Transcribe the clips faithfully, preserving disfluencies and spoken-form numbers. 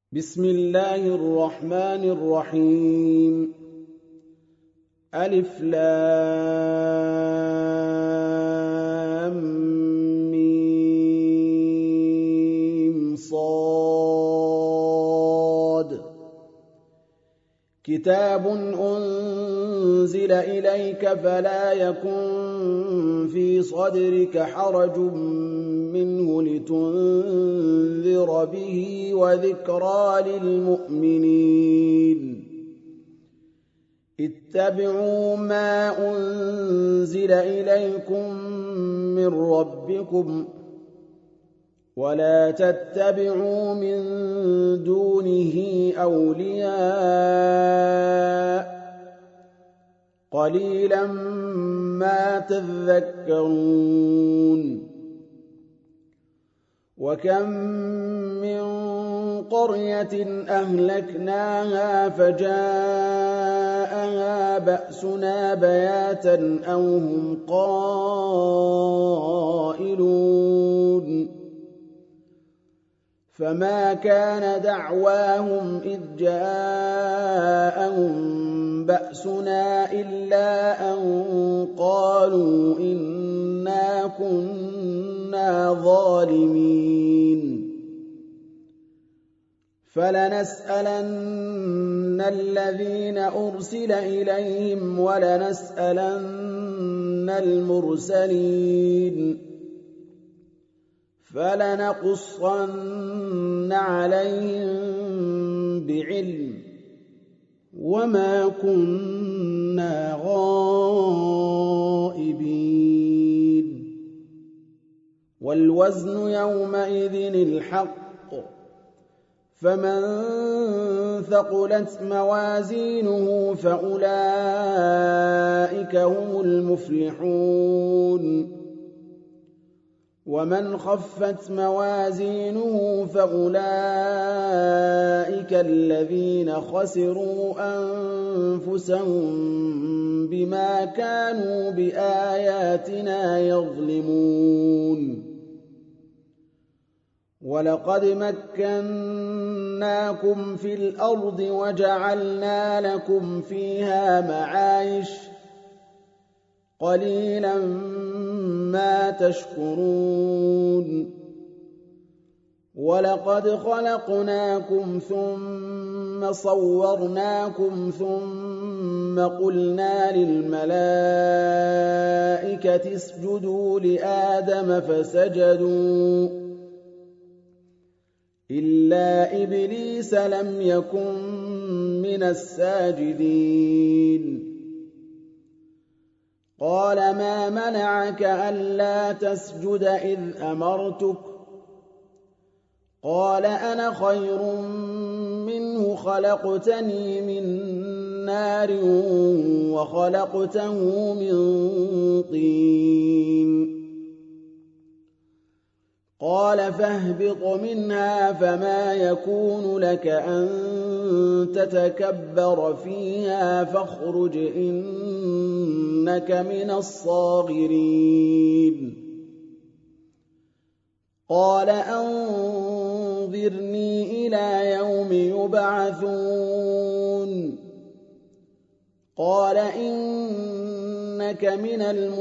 بسم الله الرحمن الرحيم ألف لام ميم صاد كتاب أنزل إليك فلا يكن في صدرك حرج منه لتنذر به وذكرى للمؤمنين اتبعوا ما أنزل إليكم من ربكم ولا تتبعوا من دونه أولياء قليلا ما تذكرون وكم من قرية أهلكناها فجاءها بأسنا بياتا أو هم قائلون فما كان دعواهم إذ جاءهم بأسنا إلا أن قالوا إنا كنا ظالمين فلنسألن الذين أرسل إليهم ولنسألن المرسلين فلنقصن عليهم بعلم وما كنا غائبين والوزن يومئذ الحق فمن ثقلت موازينه فأولئك هم المفلحون ومن خفت موازينه فأولئك الذين خسروا أنفسهم بما كانوا بآياتنا يظلمون ولقد مكناكم في الأرض وجعلنا لكم فيها معايش قليلا ما تشكرون ولقد خلقناكم ثم صورناكم ثم قلنا للملائكة اسجدوا لآدم فسجدوا إلا إبليس لم يكن من الساجدين قال ما منعك ألا تسجد إذ أمرتك قال أنا خير منه خلقتني من نار وخلقته من طين قال فاهبط منها فما يكون لك أن تتكبر فيها فاخرج إنك من الصاغرين قال أنظرني إلى يوم يبعثون قال إنك من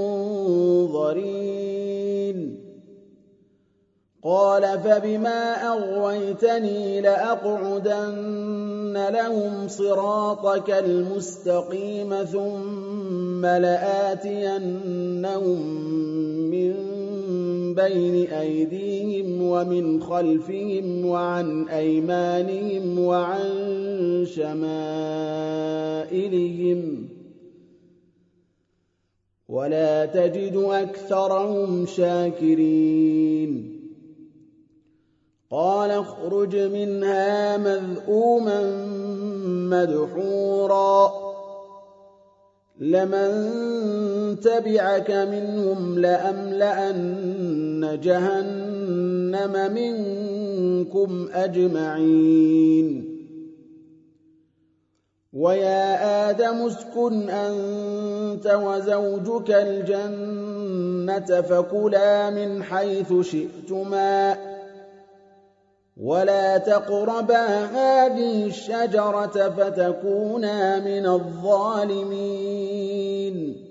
المنظرين قال فبما أغويتني لأقعدن لهم صراطك المستقيم ثم لآتينهم من بين أيديهم ومن خلفهم وعن أيمانهم وعن شمائلهم ولا تجد أكثرهم شاكرين قال اخرج منها مذءوما مدحورا لمن تبعك منهم لأملأن جهنم منكم أجمعين ويا آدم اسكن أنت وزوجك الجنة فكلا من حيث شئتما ولا تقربا هذه الشجرة فتكونا من الظالمين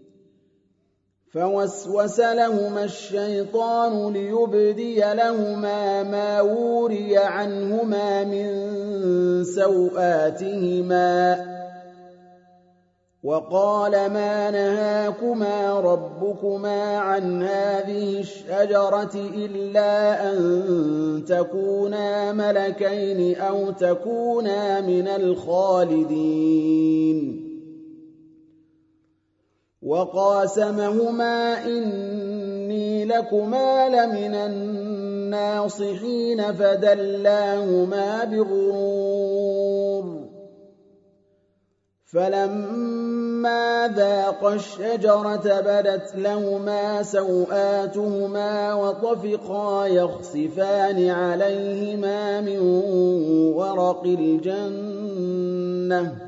فوسوس لهما الشيطان ليبدي لهما ما وري عنهما من سوآتهما وقال ما نهاكما ربكما عن هذه الشجرة إلا أن تكونا ملكين أو تكونا من الخالدين وقاسمهما إني لكما لمن الناصحين فدلاهما بغرور فلما ذاقا الشجرة بدت لهما سوآتهما وطفقا يخصفان عليهما من ورق الجنة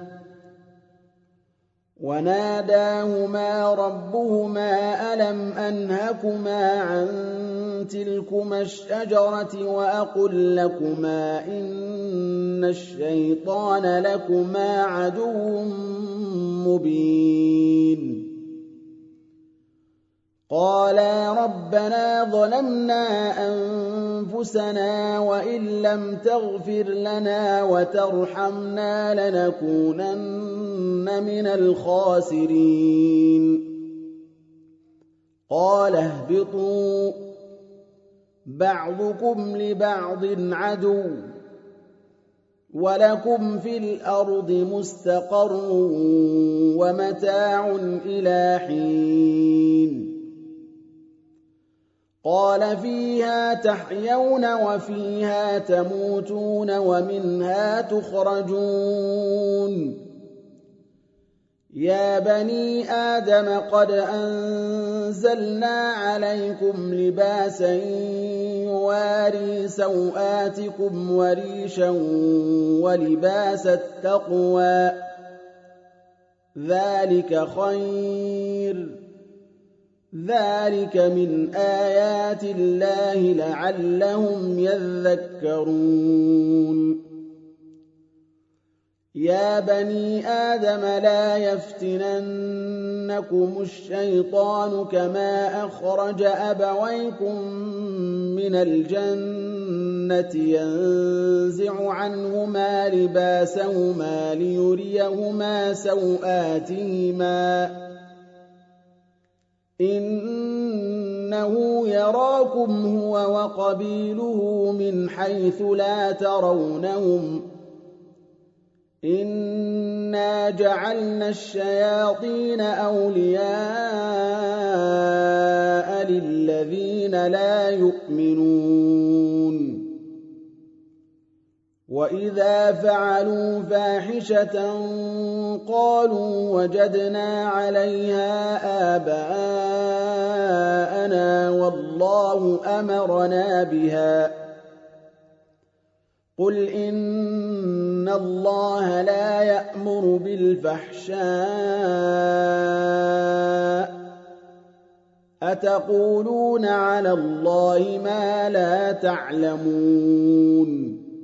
وناداهما ربهما ألم أنهكما عن تلكما الشجرة وأقل لكما إن الشيطان لكما عدو مبين قالا ربنا ظلمنا أنفسنا وإن لم تغفر لنا وترحمنا لنكونن من الخاسرين قال اهبطوا بعضكم لبعض عدو ولكم في الأرض مستقر ومتاع إلى حين قال فيها تحيون وفيها تموتون ومنها تخرجون يا بني آدم قد أنزلنا عليكم لباسا يواري سوآتكم وريشا ولباس التقوى ذلك خير ذلك من آيات الله لعلهم يذكرون يا بني آدم لا يفتننكم الشيطان كما أخرج أبويكم من الجنة ينزع عنهما لباسهما ليريهما سوآتهما إنه يراكم هو وقبيله من حيث لا ترونهم إنا جعلنا الشياطين أولياء للذين لا يؤمنون وإذا فعلوا فاحشة قالوا وجدنا عليها آباءنا والله أمرنا بها قل إن الله لا يأمر بالفحشاء أتقولون على الله ما لا تعلمون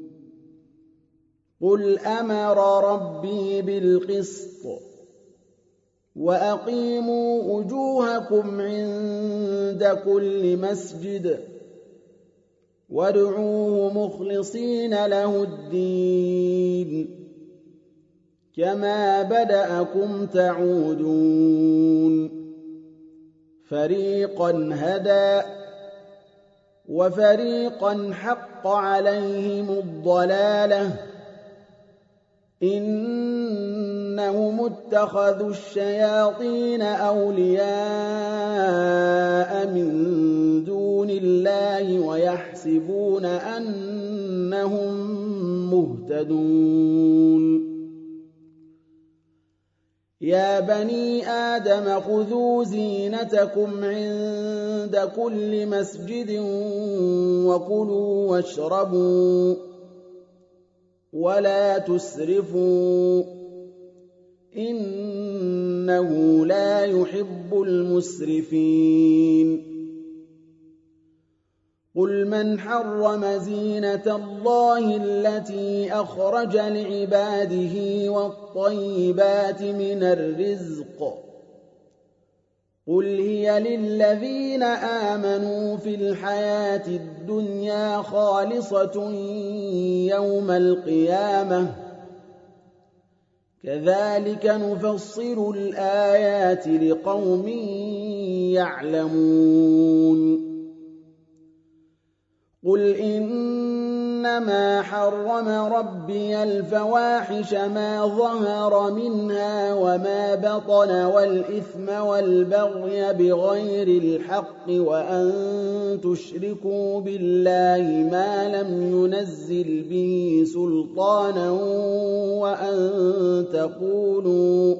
قل أمر ربي بالقسط وأقيموا وجوهكم عند كل مسجد وادعوه مخلصين له الدين كما بدأكم تعودون فريقا هدى وفريقا حق عليهم الضلالة إنهم اتخذوا الشياطين أولياء من دون الله ويحسبون أنهم مهتدون يا بني آدم خذوا زينتكم عند كل مسجد وكلوا واشربوا ولا تسرفوا إنه لا يحب المسرفين قُلْ مَنْ حَرَّمَ زِينَةَ اللَّهِ الَّتِي أَخْرَجَ لِعِبَادِهِ وَالطَّيِّبَاتِ مِنَ الرِّزْقِ قُلْ هِيَ لِلَّذِينَ آمَنُوا فِي الْحَيَاةِ الدُّنْيَا خَالِصَةٌ يَوْمَ الْقِيَامَةِ كَذَلِكَ نُفَصِّلُ الْآيَاتِ لِقَوْمٍ يَعْلَمُونَ قُلْ إِنَّمَا حَرَّمَ رَبِّيَ الْفَوَاحِشَ مَا ظَهَرَ مِنْهَا وَمَا بَطَنَ وَالْإِثْمَ وَالْبَغْيَ بِغَيْرِ الْحَقِّ وَأَن تُشْرِكُوا بِاللَّهِ مَا لَمْ يُنَزِّلْ بِهِ سُلْطَانًا وَأَن تَقُولُوا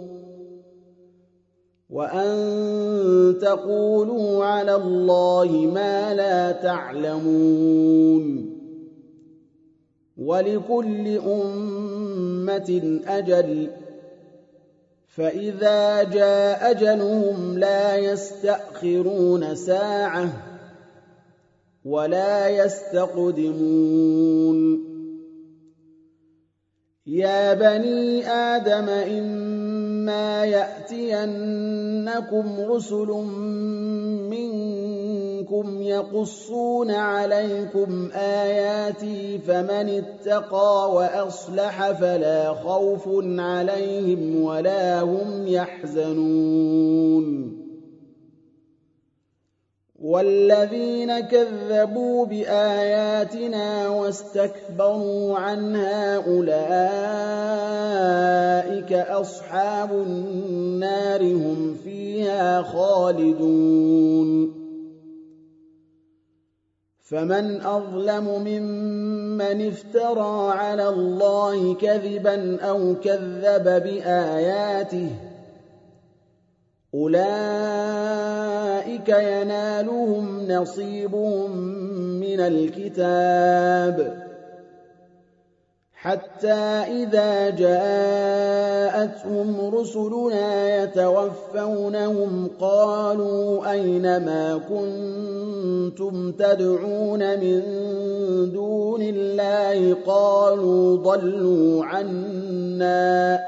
وَأَن تَقُولُوا عَلَى اللَّهِ مَا لَا تَعْلَمُونَ وَلِكُلِّ أُمَّةٍ أَجَلٌ فَإِذَا جَاءَ أَجَلُهُمْ لَا يَسْتَأْخِرُونَ سَاعَةً وَلَا يَسْتَقْدِمُونَ يَا بَنِي آدَمَ إِمَّا يَأْتِيَنَّكُمْ رُسُلٌ مِّنكُمْ يَقُصُّونَ عَلَيْكُمْ آيَاتِي فَمَنِ اتَّقَىٰ وَأَصْلَحَ فَلَا خَوْفٌ عَلَيْهِمْ وَلَا هُمْ يَحْزَنُونَ وَالَّذِينَ كَذَّبُوا بِآيَاتِنَا وَاسْتَكْبَرُوا عَنْهَا أُولَٰئِكَ أَصْحَابُ النَّارِ هُمْ فِيهَا خَالِدُونَ فَمَنْ أَظْلَمُ مِمَّنِ افْتَرَىٰ عَلَى اللَّهِ كَذِبًا أَوْ كَذَّبَ بِآيَاتِهِ أُولَٰئِكَ يَنَالُهُمْ نَصِيبُهُم مِّنَ الْكِتَابِ حَتَّىٰ إِذَا جَاءَتْهُمْ رُسُلُنَا يَتَوَفَّوْنَهُمْ قَالُوا أَيْنَ مَا كُنتُمْ تَدْعُونَ مِن دُونِ اللَّهِ قَالُوا ضَلُّوا عَنَّا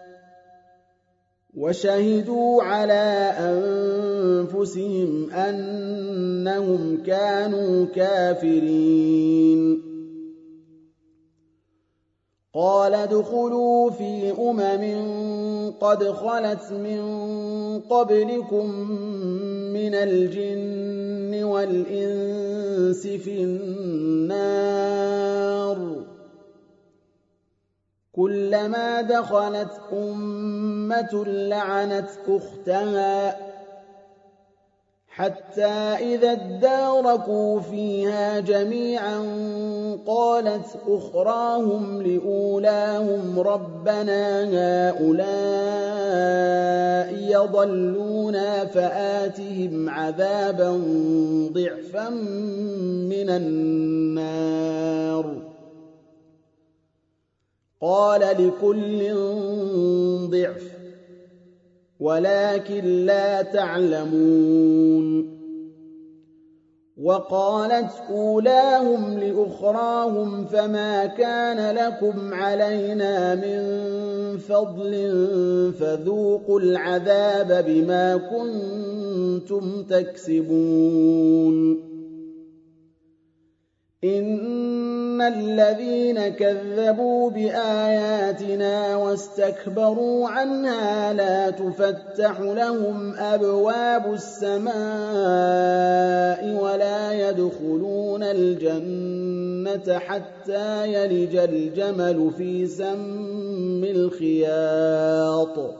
وَشَهِدُوا عَلَىٰ أَنفُسِهِمْ أَنَّهُمْ كَانُوا كَافِرِينَ قَالَ ادْخُلُوا فِي أُمَمٍ قَدْ خَلَتْ مِن قَبْلِكُم مِّنَ الْجِنِّ وَالْإِنسِ فِي النَّارِ كُلَّمَا دَخَلَتْ أُمَّةٌ لَّعَنَتْ أُخْتَهَا حَتَّىٰ إِذَا ادَّارَكُوا فِيهَا جَمِيعًا قَالَتْ أُخْرَاهُمْ لِأُولَاهُمْ رَبَّنَا هَٰؤُلَاءِ يَضَلُّونَا فَآتِهِمْ عَذَابًا ضِعْفًا مِّنَ النَّارِ قَالَ لِكُلٍّ ضِعْفٌ وَلَٰكِن لَّا تَعْلَمُونَ وَقَالَتْ أُولَاهُمْ لِأُخْرَاهُمْ فَمَا كَانَ لَكُمْ عَلَيْنَا مِن فَضْلٍ فَذُوقُوا الْعَذَابَ بِمَا كُنتُمْ تَكْسِبُونَ إِنَّ الَّذِينَ كَذَّبُوا بِآيَاتِنَا وَاسْتَكْبَرُوا عَنْهَا لَا تُفَتَّحُ لَهُمْ أَبْوَابُ السَّمَاءِ وَلَا يَدْخُلُونَ الْجَنَّةَ حَتَّىٰ يَلِجَ الْجَمَلُ فِي سَمِّ الْخِيَاطِ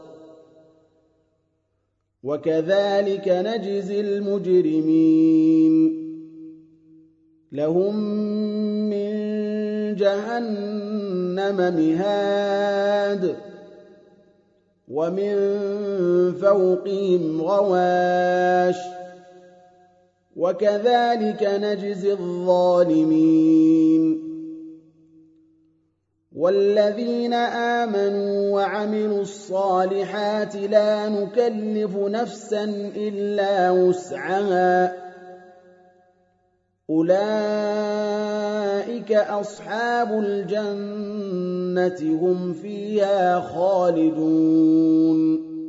وَكَذَٰلِكَ نَجْزِي الْمُجْرِمِينَ لَهُم مِّن جَهَنَّمَ مِهَادٌ وَمِن فَوْقِهِمْ غَوَاشٍ وَكَذَٰلِكَ نَجْزِي الظَّالِمِينَ وَالَّذِينَ آمَنُوا وَعَمِلُوا الصَّالِحَاتِ لَا نُكَلِّفُ نَفْسًا إِلَّا وُسْعَهَا أولئك أصحاب الجنة هم فيها خالدون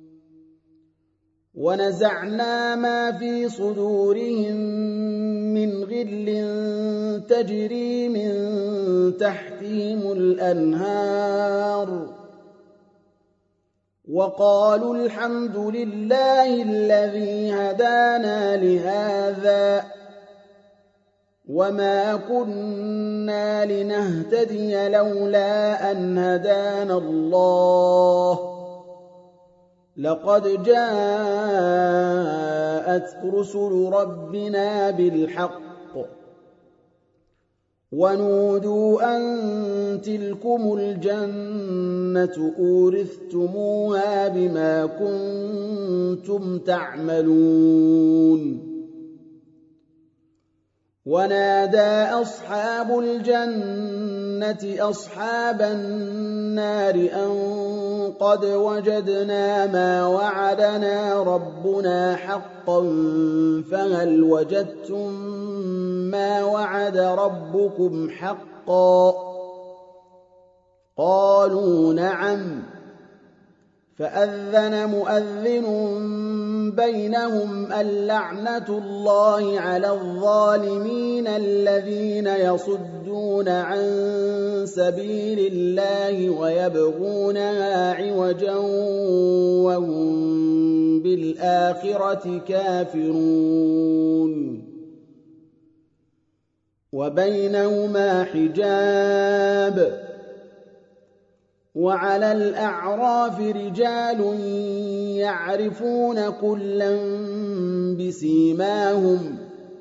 ونزعنا ما في صدورهم من غل تجري من تحتهم الأنهار وقالوا الحمد لله الذي هدانا لهذا وما كنا لنهتدي لولا أن هدانا الله لقد جاءت رسل ربنا بالحق ونودوا أن تلكم الجنة أورثتموها بما كنتم تعملون ونادى أصحاب الجنة أصحاب النار أن قد وجدنا ما وعدنا ربنا حقا فهل وجدتم ما وعد ربكم حقا قالوا نعم فأذن مؤذن بينهم اللعنة الله على الظالمين الذين يصدون عن سبيل الله ويبغونها عوجا وهم بالآخرة كافرون وبينهما حجاب وعلى الأعراف رجال يعرفون كلا بسيماهم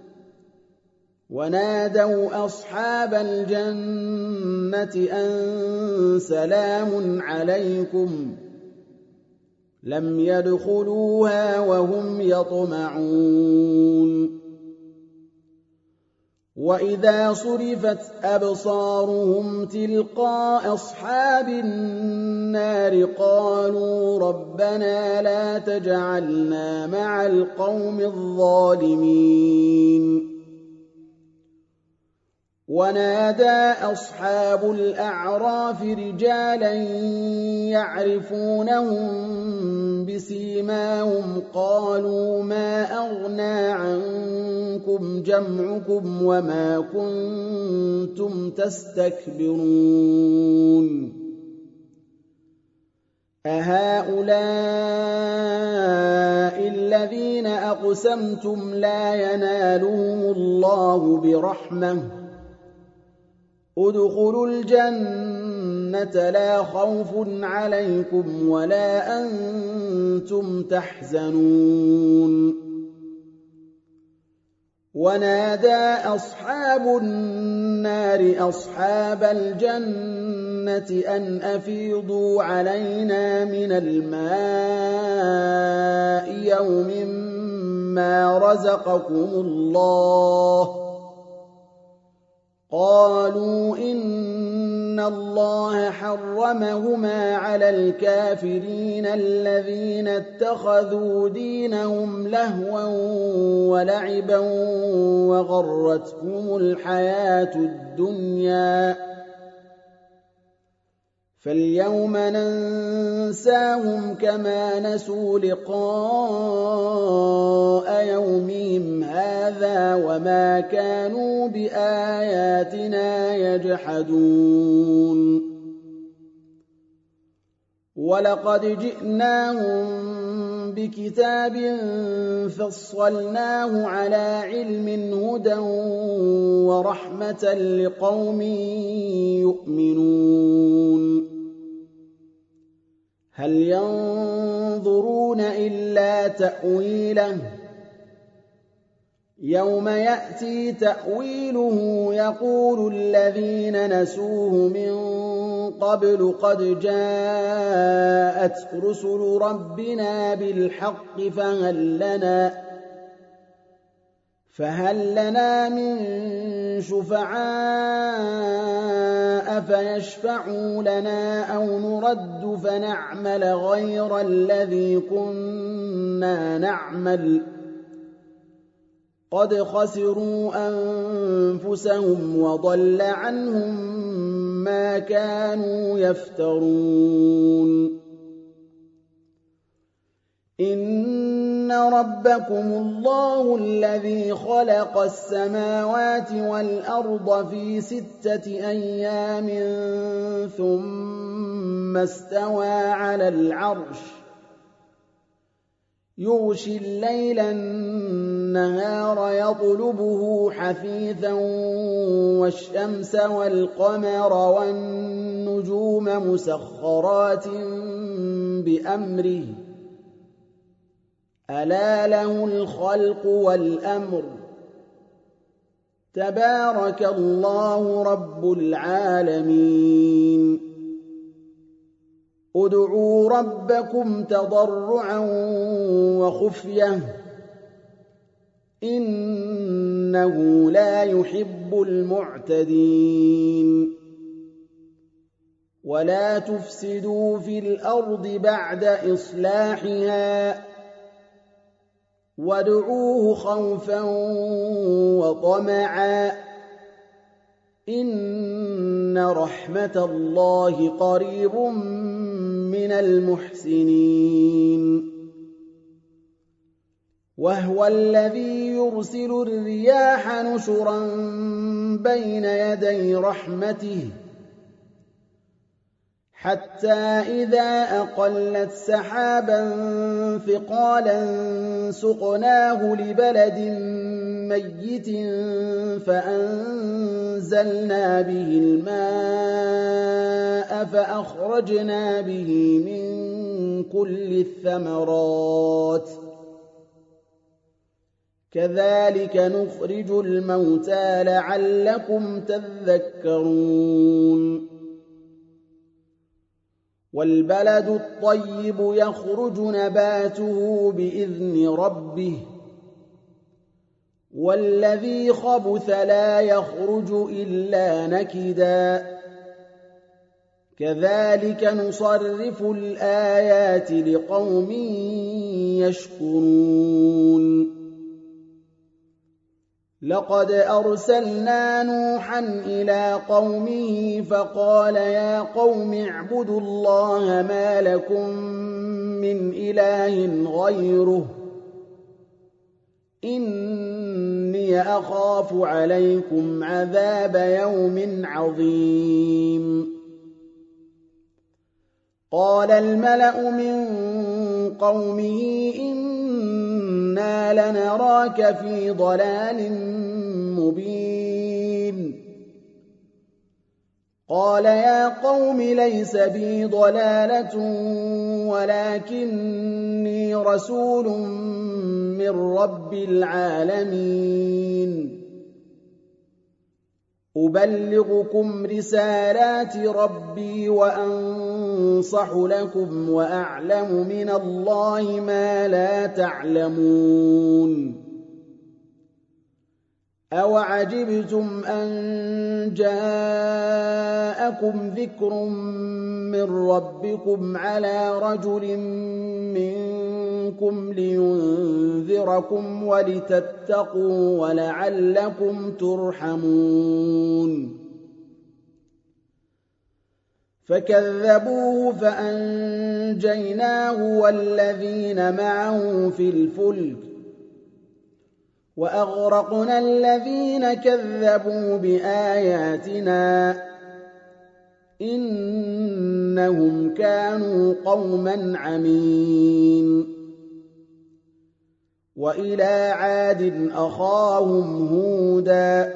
ونادوا أصحاب الجنة أن سلام عليكم لم يدخلوها وهم يطمعون وإذا صرفت أبصارهم تلقاء أصحاب النار قالوا ربنا لا تجعلنا مع القوم الظالمين ونادى أصحاب الأعراف رجالا يعرفونهم بسيماهم قالوا ما أغنى عنكم جمعكم وما كنتم تستكبرون أهؤلاء الذين أقسمتم لا ينالهم الله برحمة ادخلوا الجنة لا خوف عليكم ولا أنتم تحزنون ونادى أصحاب النار أصحاب الجنة أن أفيضوا علينا من الماء يوم ما رزقكم الله قالوا إن الله حرمهما على الكافرين الذين اتخذوا دينهم لهوا ولعبا وغرتهم الحياة الدنيا فاليوم ننساهم كما نسوا لقاء يومهم هذا وما كانوا بآياتنا يجحدون ولقد جئناهم بكتاب فصلناه على علم هدى ورحمة لقوم يؤمنون هل ينظرون إلا تأويله يوم يأتي تأويله يقول الذين نسوه من قبل قد جاءت رسل ربنا بالحق فهل لنا فهل لنا من شفعاء فيشفعوا لنا أو نرد فنعمل غير الذي كنا نعمل قد خسروا أنفسهم وضل عنهم ما كانوا يفترون إن ربكم الله الذي خلق السماوات والأرض في ستة أيام ثم استوى على العرش يغشي الليل النهار يطلبه حثيثا والشمس والقمر والنجوم مسخرات بأمره ألا له الخلق والأمر تبارك الله رب العالمين ادعوا ربكم تضرعا وخفية إنه لا يحب المعتدين ولا تفسدوا في الأرض بعد إصلاحها وادعوه خوفا وطمعا إن رحمة الله قريب من المحسنين وهو الذي يرسل الرياح نشرا بين يدي رحمته حتى إذا أقلت سحابا ثقالا سقناه لبلد ميت فأنزلنا به الماء فأخرجنا به من كل الثمرات كذلك نخرج الموتى لعلكم تذكرون والبلد الطيب يخرج نباته بإذن ربه والذي خبث لا يخرج إلا نكدا كذلك نصرف الآيات لقوم يشكرون لقد أرسلنا نوحا إلى قومه فقال يا قوم اعبدوا الله ما لكم من إله غيره إني أخاف عليكم عذاب يوم عظيم قال الملأ من قومه إنا لنراك في ضلال مبين قال يا قوم ليس بي ضلالة ولكني رسول من رب العالمين أبلغكم رسالات ربي وأنصح لكم وأعلم من الله ما لا تعلمون أوعجبتم أن جاءكم ذكر من ربكم على رجل منكم لينذركم ولتتقوا ولعلكم ترحمون فكذبوه فأنجيناه والذين معه في الفلك وأغرقنا الذين كذبوا بآياتنا إنهم كانوا قوما عمين وإلى عاد أخاهم هودا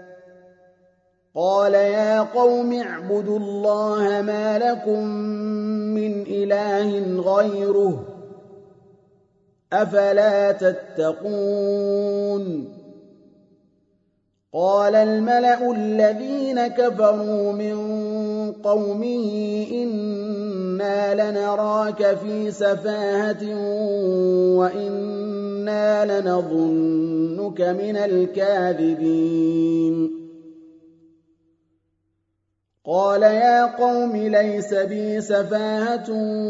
قال يا قوم اعبدوا الله ما لكم من إله غيره أفلا تتقون قال الملأ الذين كفروا من قومه إنا لنراك في سفاهة وإنا لنظنك من الكاذبين قال يا قوم ليس بي سفاهة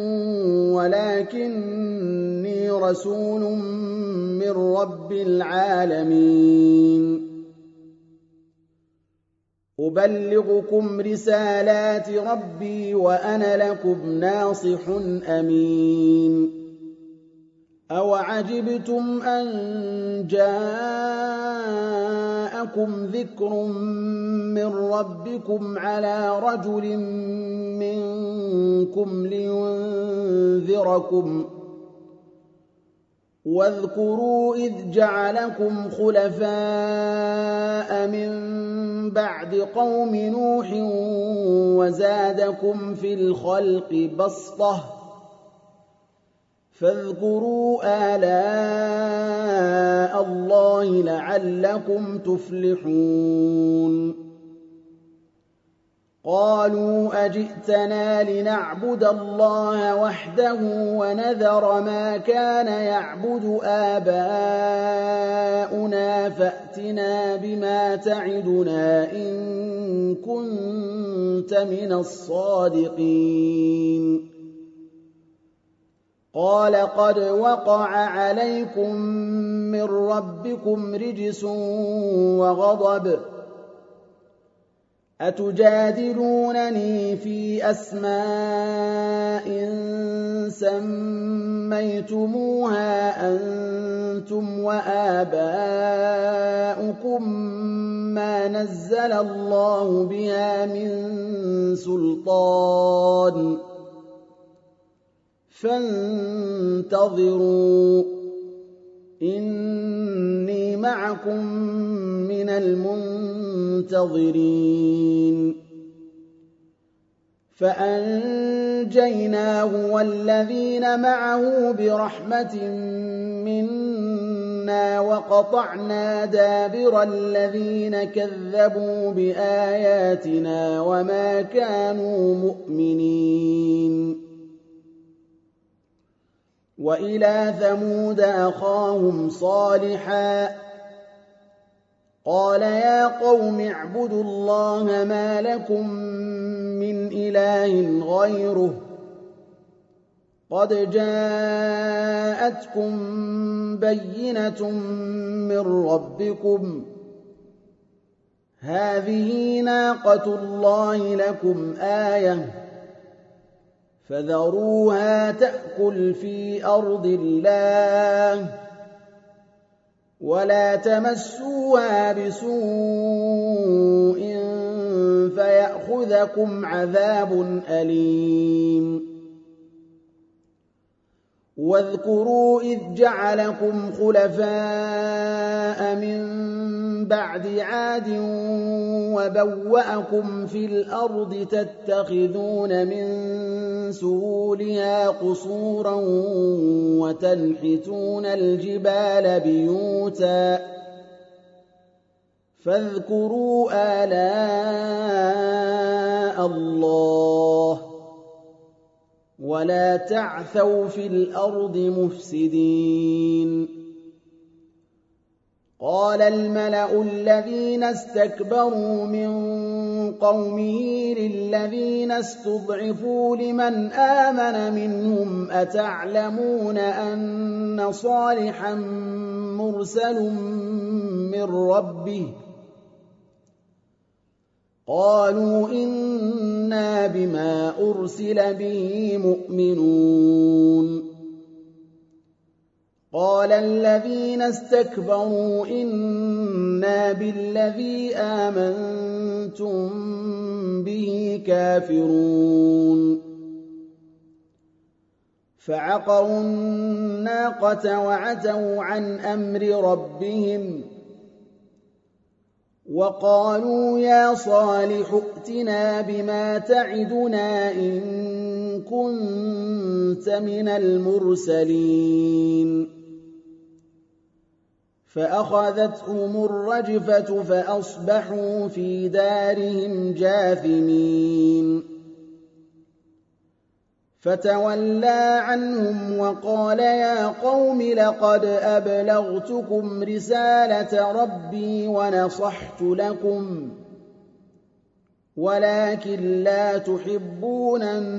ولكني رسول من رب العالمين أبلغكم رسالات ربي وأنا لكم ناصح أمين أوعجبتم أن جاءكم ذكر من ربكم على رجل منكم لينذركم واذكروا إذ جعلكم خلفاء من بعد قوم نوح وزادكم في الخلق بسطة فاذكروا آلاء الله لعلكم تفلحون قالوا أجئتنا لنعبد الله وحده ونذر ما كان يعبد آباؤنا فأتنا بما تعدنا إن كنت من الصادقين قال قد وقع عليكم من ربكم رجس وغضب أتجادلونني في أسماء سميتموها أنتم وآباؤكم ما نزل الله بها من سلطان فانتظروا إني معكم من المنتظرين فأنجيناه والذين معه برحمة منا وقطعنا دابر الذين كذبوا بآياتنا وما كانوا مؤمنين وإلى ثمود أخاهم صالحا قال يا قوم اعبدوا الله ما لكم من إله غيره قد جاءتكم بينة من ربكم هذه ناقة الله لكم آية فذروها تأكل في أرض الله ولا تمسوها بسوء فيأخذكم عذاب أليم واذكروا إذ جعلكم خلفاء من بعد عاد وبوأكم في الأرض تتخذون من سهولها قصورا وتنحتون الجبال بيوتا فاذكروا آلاء الله ولا تعثوا في الأرض مفسدين قال الملأ الذين استكبروا من قومه للذين استضعفوا لمن آمن منهم أتعلمون أن صالحا مرسل من ربه قالوا إنا بما أرسل به مؤمنون قال الذين استكبروا إنا بالذي آمنتم به كافرون فعقروا الناقة وعتوا عن أمر ربهم وقالوا يا صالح ائتنا بما تعدنا إن كنت من المرسلين فأخذتهم الرجفة فأصبحوا في دارهم جاثمين فتولى عنهم وقال يا قوم لقد أبلغتكم رسالة ربي ونصحت لكم ولكن لا تحبون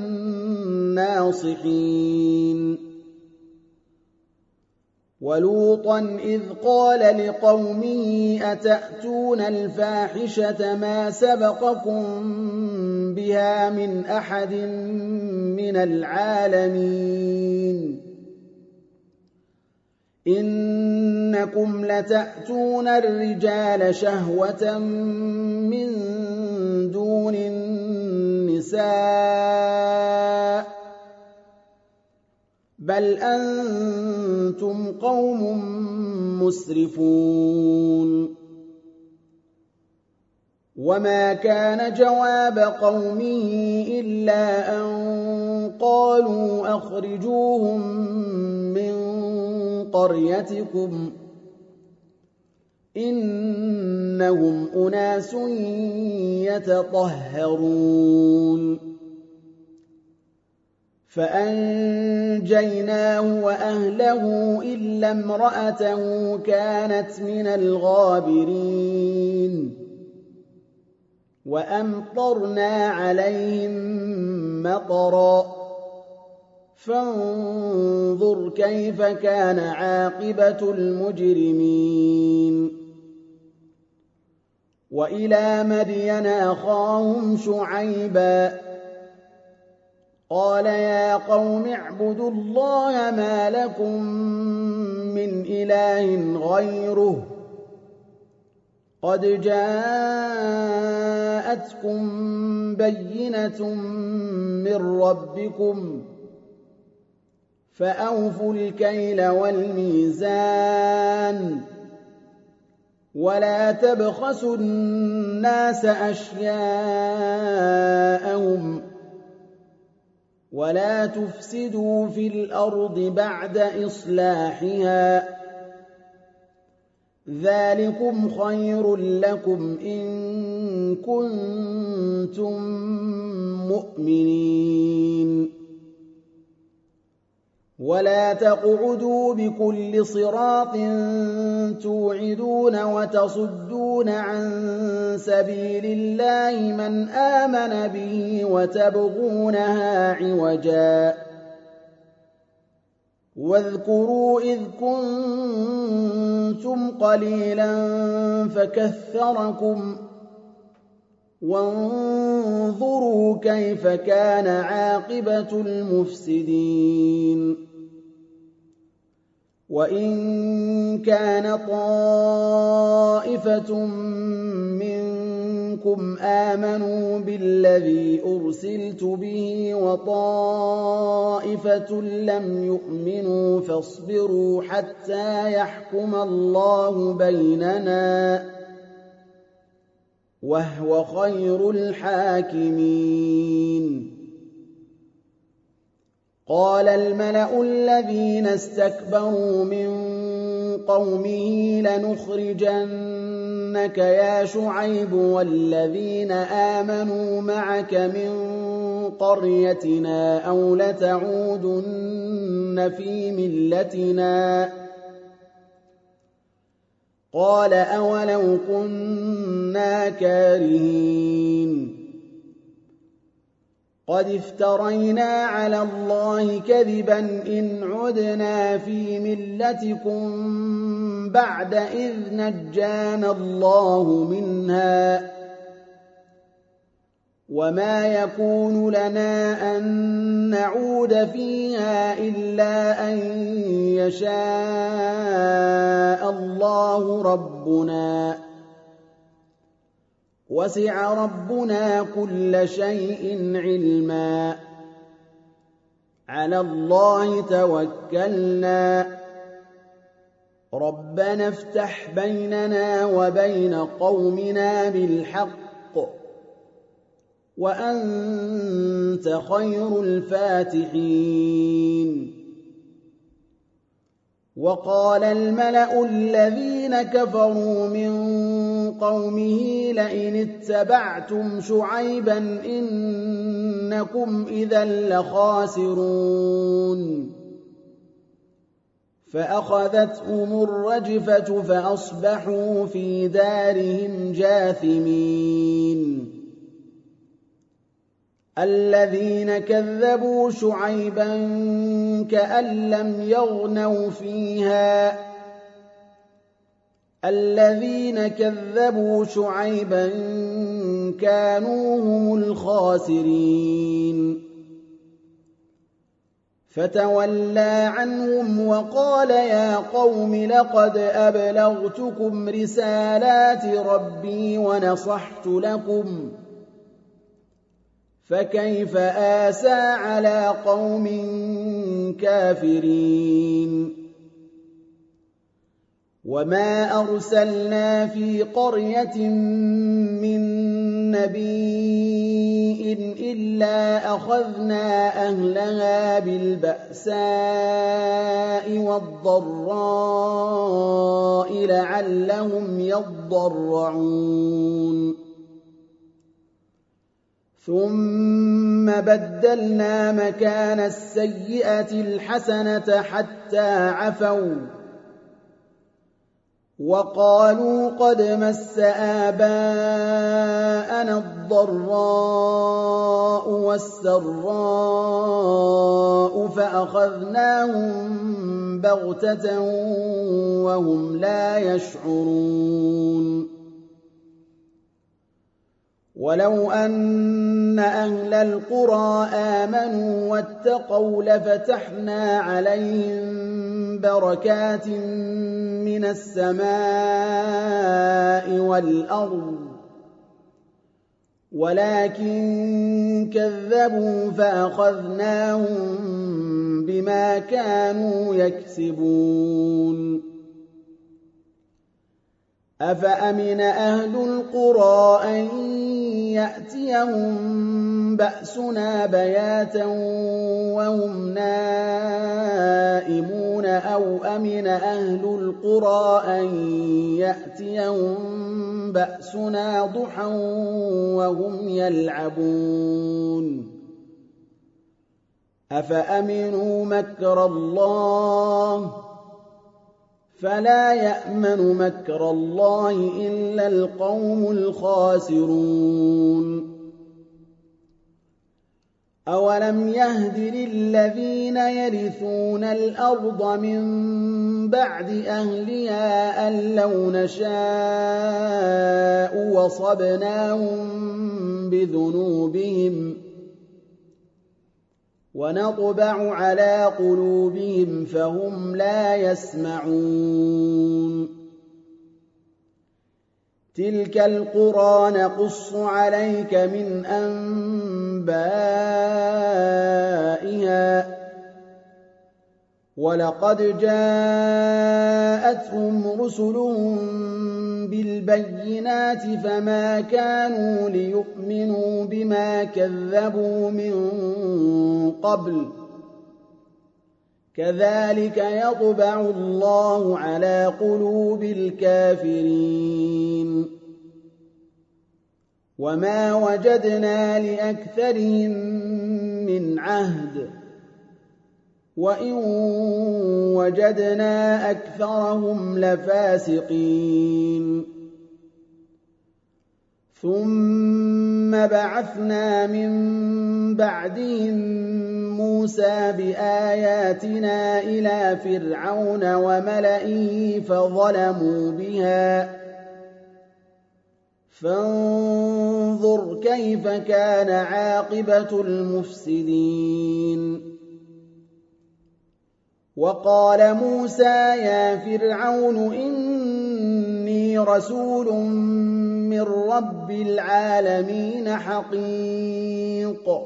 الناصحين ولوطا إذ قال لقومه أتأتون الفاحشة ما سبقكم بها من أحد من العالمين إنكم لتأتون الرجال شهوة من دون النساء بل أنتم قوم مسرفون وما كان جواب قومه إلا أن قالوا أخرجوهم من قريتكم إنهم أناس يتطهرون فأنجيناه وأهله إلا امرأته كانت من الغابرين وأمطرنا عليهم مطرا فانظر كيف كان عاقبة المجرمين وإلى مدين أخاهم شعيبا قال يا قوم اعبدوا الله ما لكم من إله غيره قد جاءتكم بينة من ربكم فأوفوا الكيل والميزان ولا تبخسوا الناس أشياءهم ولا تفسدوا في الأرض بعد إصلاحها ذلكم خير لكم إن كنتم مؤمنين ولا تقعدوا بكل صراط توعدون وتصدون عن سبيل الله من آمن به وتبغونها عوجا واذكروا إذ كنتم قليلا فكثركم وانظروا كيف كان عاقبة المفسدين وإن كان طائفة منكم آمنوا بالذي أرسلت به وطائفة لم يؤمنوا فاصبروا حتى يحكم الله بيننا وهو خير الحاكمين قال الملأ الذين استكبروا من قومه لنخرجنك يا شعيب والذين آمنوا معك من قريتنا أو لتعودن في ملتنا قال أولو كنا كارهين قد افترينا على الله كذبا إن عدنا في ملتكم بعد إذ نجانا الله منها وما يكون لنا أن نعود فيها إلا أن يشاء الله ربنا وسع ربنا كل شيء علما على الله توكلنا ربنا افتح بيننا وبين قومنا بالحق وأنت خير الفاتحين وقال الملأ الذين كفروا من قومه لئن اتبعتم شعيبا إنكم إذا لخاسرون فأخذتهم الرجفة فأصبحوا في دارهم جاثمين الذين كذبوا شعيبا كأن لم يغنوا فيها الذين كذبوا شعيبا كانوا هم الخاسرين فتولى عنهم وقال يا قوم لقد أبلغتكم رسالات ربي ونصحت لكم فكيف آسى على قوم كافرين وما أرسلنا في قرية من نبي إلا أخذنا أهلها بالبأساء والضراء لعلهم يضرعون ثم بدلنا مكان السيئة الحسنة حتى عفوا وقالوا قد مس آباءنا الضراء والسراء فأخذناهم بغتة وهم لا يشعرون ولو أن أهل القرى آمنوا واتقوا لفتحنا عليهم بركات من السماء والأرض ولكن كذبوا فأخذناهم بما كانوا يكسبون أفأمن أهل القرى أن يأتيهم بأسنا بياتا وهم نائمون أو أمن أهل القرى أن يأتيهم بأسنا ضحى وهم يلعبون أفأمنوا مكر الله فلا يأمن مكر الله إلا القوم الخاسرون أولم يهد للذين يرثون الأرض من بعد أهلها أن لو نشاء وصبناهم بذنوبهم ونطبع على قلوبهم فهم لا يسمعون تلك القرى نقص عليك من أنبائها ولقد جاءتهم رسلهم بالبينات فما كانوا ليؤمنوا بما كذبوا من قبل كذلك يطبع الله على قلوب الكافرين وما وجدنا لأكثرهم من عهد وإن وجدنا أكثرهم لفاسقين ثم بعثنا من بعدهم موسى بآياتنا إلى فرعون وملئه فظلموا بها فانظر كيف كان عاقبة المفسدين وقال موسى يا فرعون إني رسول من رب العالمين حقيق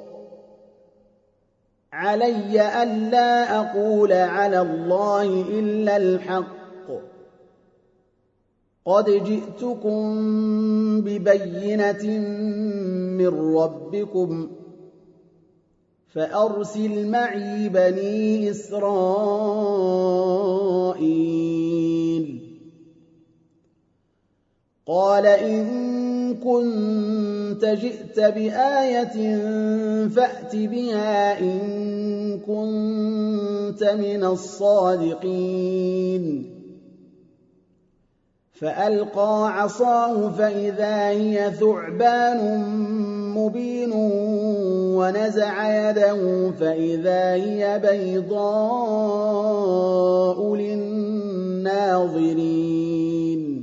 علي ألا أقول على الله إلا الحق قد جئتكم ببينة من ربكم فأرسل معي بني إسرائيل قال إن كنت جئت بآية فأت بها إن كنت من الصادقين فألقى عصاه فإذا هي ثعبان مبين ونزع يده فإذا هي بيضاء للناظرين.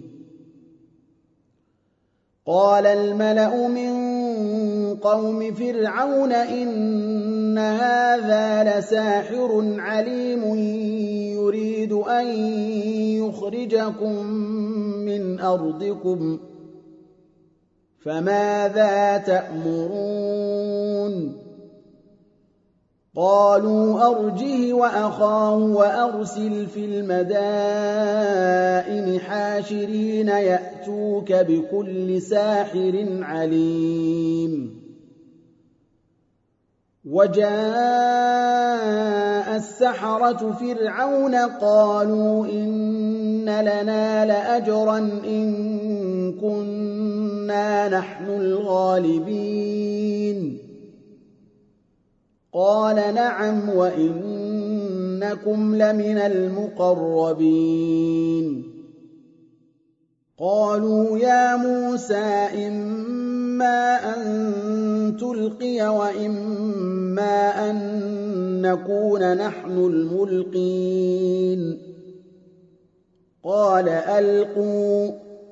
قال الملأ من قوم فرعون إن هذا لساحر عليم يريد أن يخرجكم من أرضكم فماذا تأمرون؟ قالوا أرجه وأخاه وأرسل في المدائن حاشرين يأتوك بكل ساحر عليم. وجاء السحرة فرعون قالوا إن لنا لأجرا إن كنا نحن الغالبين. قال نعم وإنكم لمن المقربين. قالوا يا موسى إما أن تلقي وإما أن نكون نحن الملقين. قال ألقوا.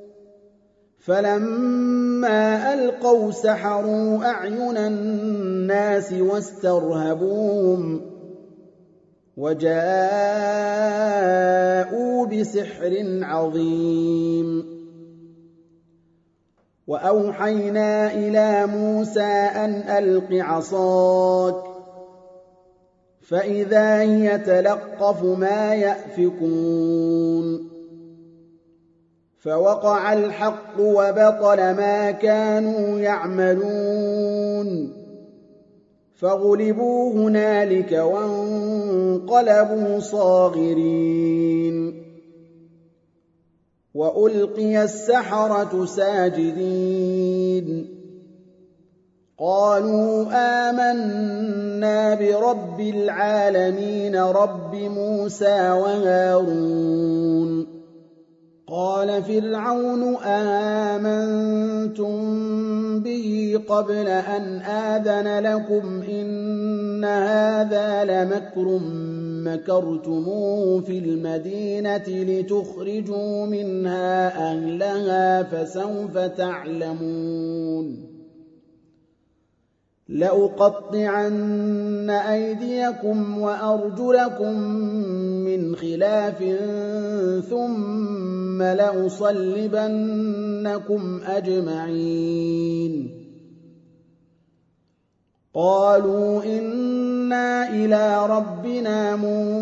فلما ألقوا سحروا أعين الناس واسترهبوهم وجاءوا بسحر عظيم. وأوحينا إلى موسى أن ألق عصاك فإذا هي تلقف ما يأفكون. فوقع الحق وبطل ما كانوا يعملون فغلبوا هنالك وانقلبوا صاغرين. وألقي السحرة ساجدين قالوا آمنا برب العالمين رب موسى وهارون. قال فرعون آمنتم به قبل أن آذن لكم إن هذا لمكر مكرتموه في المدينة لتخرجوا منها أهلها فسوف تعلمون. لأقطعن أيديكم وأرجلكم من خلاف ثم لأصلبنكم أجمعين. قالوا إنا إلى ربنا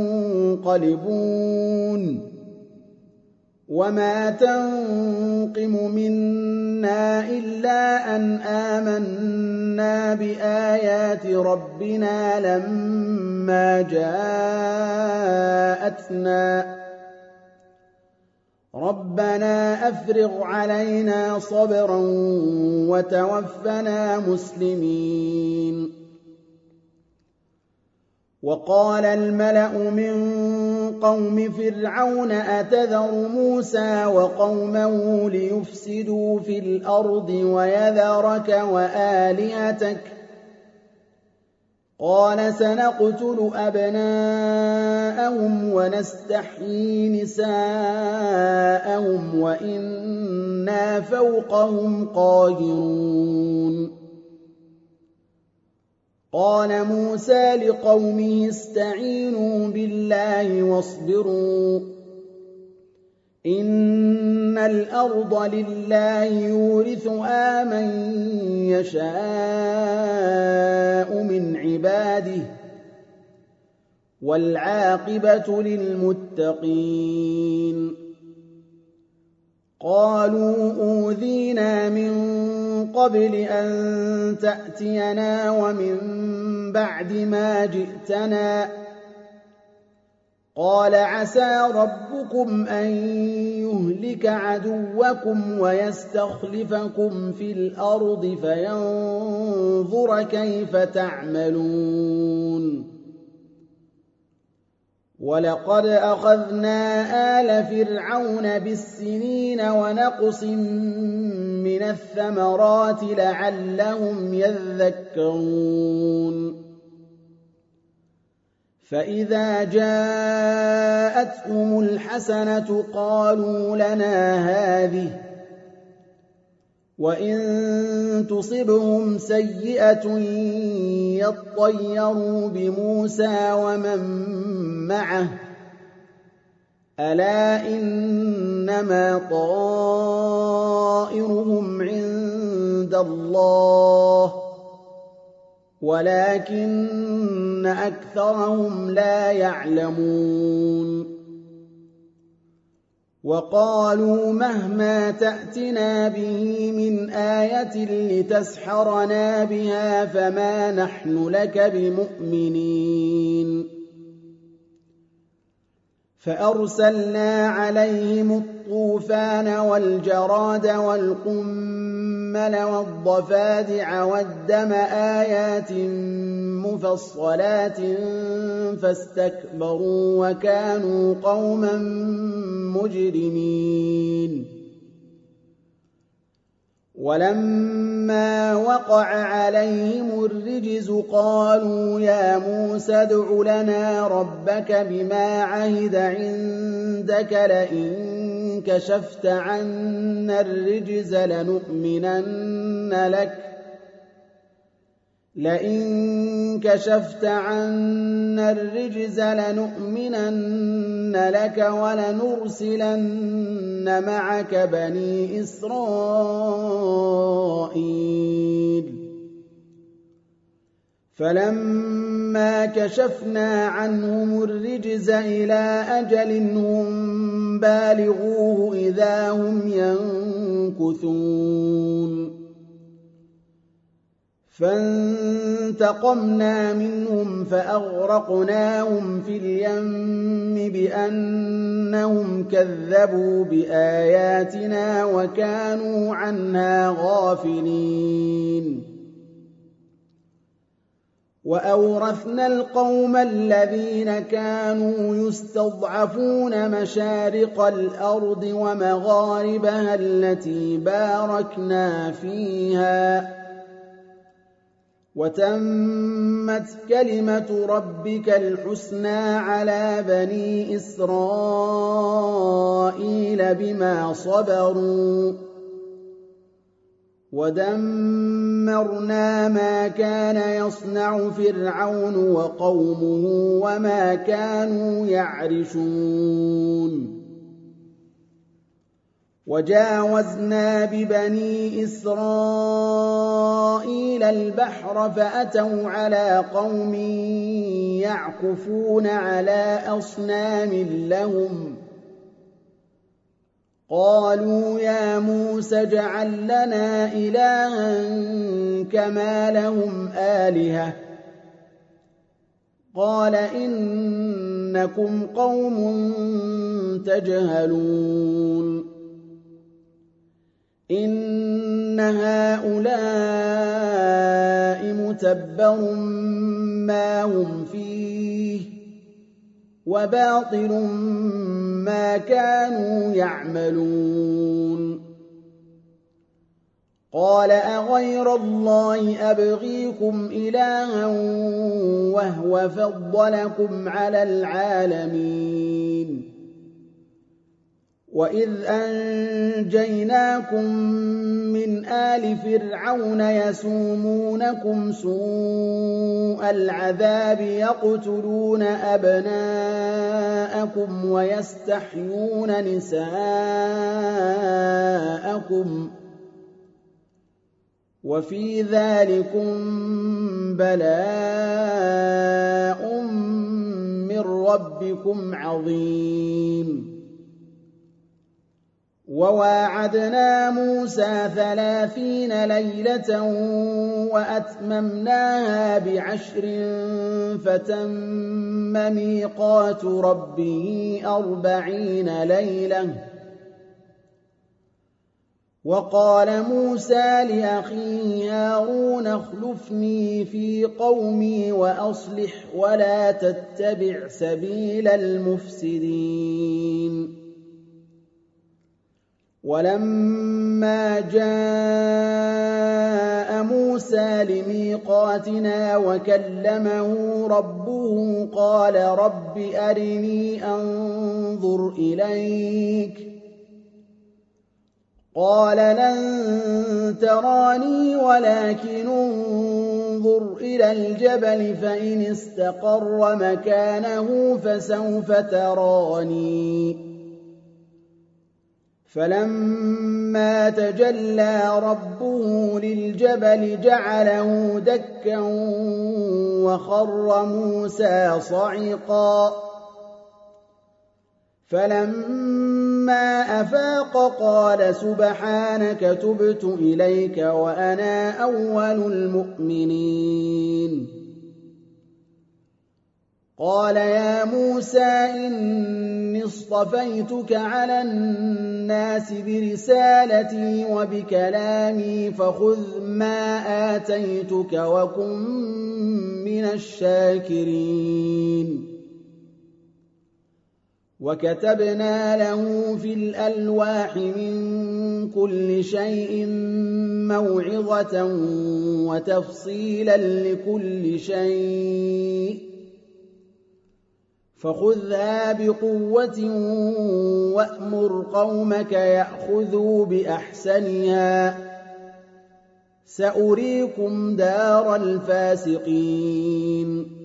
منقلبون. وما تنقم منا إلا أن آمنا بآيات ربنا لما جاءتنا ربنا أفرغ علينا صبرا وتوفنا مسلمين. وقال الملأ من قوم فرعون أتذر موسى وقومه ليفسدوا في الأرض ويذرك وآلهتك قال سنقتل أبناءهم ونستحيي نساءهم وإنا فوقهم قاهرون. قال موسى لقومه استعينوا بالله واصبروا إن الأرض لله يورثها من يشاء من عباده والعاقبة للمتقين. قالوا أوذينا من قبل أن تأتينا ومن بعد ما جئتنا قال عسى ربكم أن يهلك عدوكم ويستخلفكم في الأرض فينظر كيف تعملون. وَلَقَدْ أَخَذْنَا آلَ فِرْعَوْنَ بِالسِّنِينَ وَنَقْصٍ مِّنَ الثَّمَرَاتِ لَعَلَّهُمْ يَذَّكَّرُونَ فَإِذَا جَاءَتْهُمُ الْحَسَنَةُ قَالُوا لَنَا هَٰذِهِ ۖ وَإِن تُصِبْهُمْ سَيِّئَةٌ يَطَّيَّرُوا بِمُوسَىٰ وَمَن مَّعَهُ ۗ أَلَا إِنَّمَا طَائِرُهُمْ عِندَ اللَّهِ وَلَٰكِنَّ أَكْثَرَهُمْ لَا يَعْلَمُونَ وَقَالُوا مَهْمَا تَأْتِنَا بِهِ مِنْ آيَةٍ لِتَسْحَرَنَا بِهَا فَمَا نَحْنُ لَكَ بِمُؤْمِنِينَ فَأَرْسَلْنَا عَلَيْهِمُ الطُّوفَانَ وَالْجَرَادَ وَالْقُمَّلَ وَالضَّفَادِعَ وَالدَّمَ آيَاتٍ مُّفَصَّلَاتٍ فَاسْتَكْبَرُوا وَكَانُوا قَوْمًا مُجْرِمِينَ وَلَمَّا وَقَعَ عَلَيْهِمُ الرِّجْزُ قَالُوا يَا مُوسَى ادْعُ لَنَا رَبَّكَ بِمَا عَهِدَ عِندَكَ لَئِن كَشَفْتَ عَنَّا الرِّجْزَ لَنُؤْمِنَنَّ لَكَ لئن كشفت عنا الرجز لنؤمنن لك ولنرسلن معك بني إسرائيل فلما كشفنا عنهم الرجز إلى أجل هم بالغوه إذا هم ينكثون فانتقمنا منهم فأغرقناهم في اليم بأنهم كذبوا بآياتنا وكانوا عنها غافلين وأورثنا القوم الذين كانوا يستضعفون مشارق الأرض ومغاربها التي باركنا فيها وتمت كلمة ربك الحسنى على بني إسرائيل بما صبروا ودمرنا ما كان يصنع فرعون وقومه وما كانوا يعرشون وجاوزنا ببني إسرائيل البحر فأتوا على قوم يعكفون على أصنام لهم قالوا يا موسى اجعل لنا إلها كما لهم آلهة قال إنكم قوم تجهلون إن هؤلاء متبر ما هم فيه وباطل ما كانوا يعملون قال أغير الله أبغيكم إلها وهو فضلكم على العالمين وإذ أنجيناكم من آل فرعون يسومونكم سوء العذاب يقتلون أبناءكم ويستحيون نساءكم وفي ذلكم بلاء من ربكم عظيم وواعدنا موسى ثلاثين ليلة وأتممناها بعشر فتم ميقات ربه أربعين ليلة وقال موسى لأخيه هارون اخلفني في قومي وأصلح ولا تتبع سبيل المفسدين. ولما جاء موسى لميقاتنا وكلمه ربه قال رب أرني أنظر إليك قال لن تراني ولكن انظر إلى الجبل فإن استقر مكانه فسوف تراني. فلما تجلى ربه للجبل جعله دكا وخر موسى صعقا. فلما أفاق قال سبحانك تبت إليك وأنا أول المؤمنين. قال يا موسى إني اصطفيتك على الناس برسالتي وبكلامي فخذ ما آتيتك وكن من الشاكرين. وكتبنا له في الألواح من كل شيء موعظة وتفصيلا لكل شيء فخذها بقوة وأمر قومك يأخذوا بأحسنها سأريكم دار الفاسقين.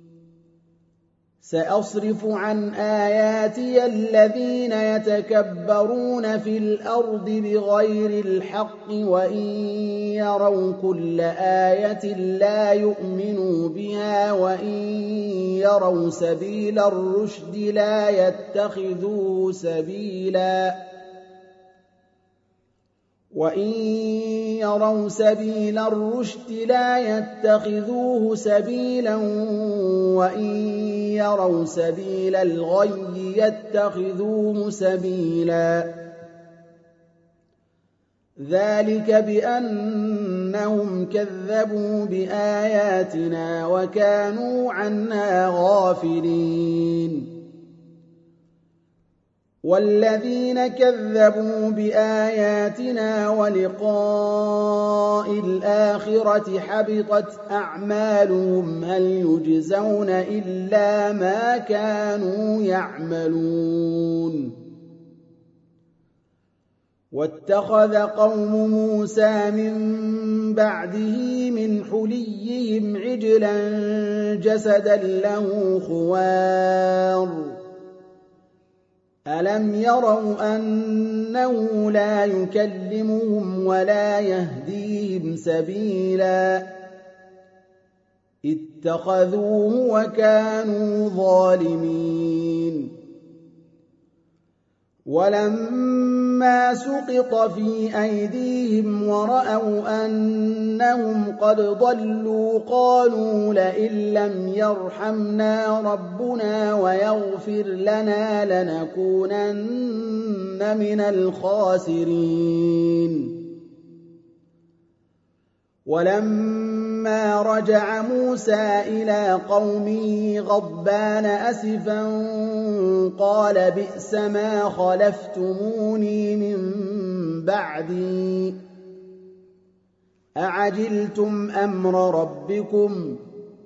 سأصرف عن آياتي الذين يتكبرون في الأرض بغير الحق وإن يروا كل آية لا يؤمنوا بها وإن يروا سبيل الرشد لا يتخذوه سبيلا وإن يروا سبيل الرشد لا يتخذوه سبيلا وإن يروا سبيل الغي يتخذوه سبيلا. ذلك بأنهم كذبوا بآياتنا وكانوا عنها غافلين. والذين كذبوا بآياتنا ولقاء الآخرة حبطت أعمالهم هل يجزون إلا ما كانوا يعملون. واتخذ قوم موسى من بعده من حليهم عجلا جسدا له خوار ألم يروا أنه لا يكلمهم ولا يهديهم سبيلا اتخذوه وكانوا ظالمين. ولما سقط في أيديهم ورأوا أنهم قد ضلوا قالوا لئن لم يرحمنا ربنا ويغفر لنا لنكونن من الخاسرين. ولما رجع موسى إلى قومه غضبان أسفا قال بئس ما خلفتموني من بعدي أعجلتم أمر ربكم.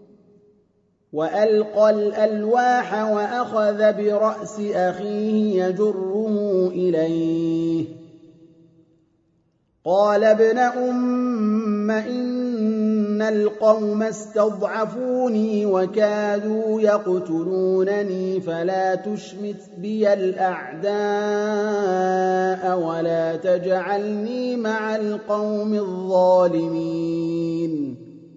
وألقى الألواح وأخذ برأس أخيه يجره إليه قال ابن أم إن القوم استضعفوني وكادوا يقتلونني فلا تشمت بي الأعداء ولا تجعلني مع القوم الظالمين.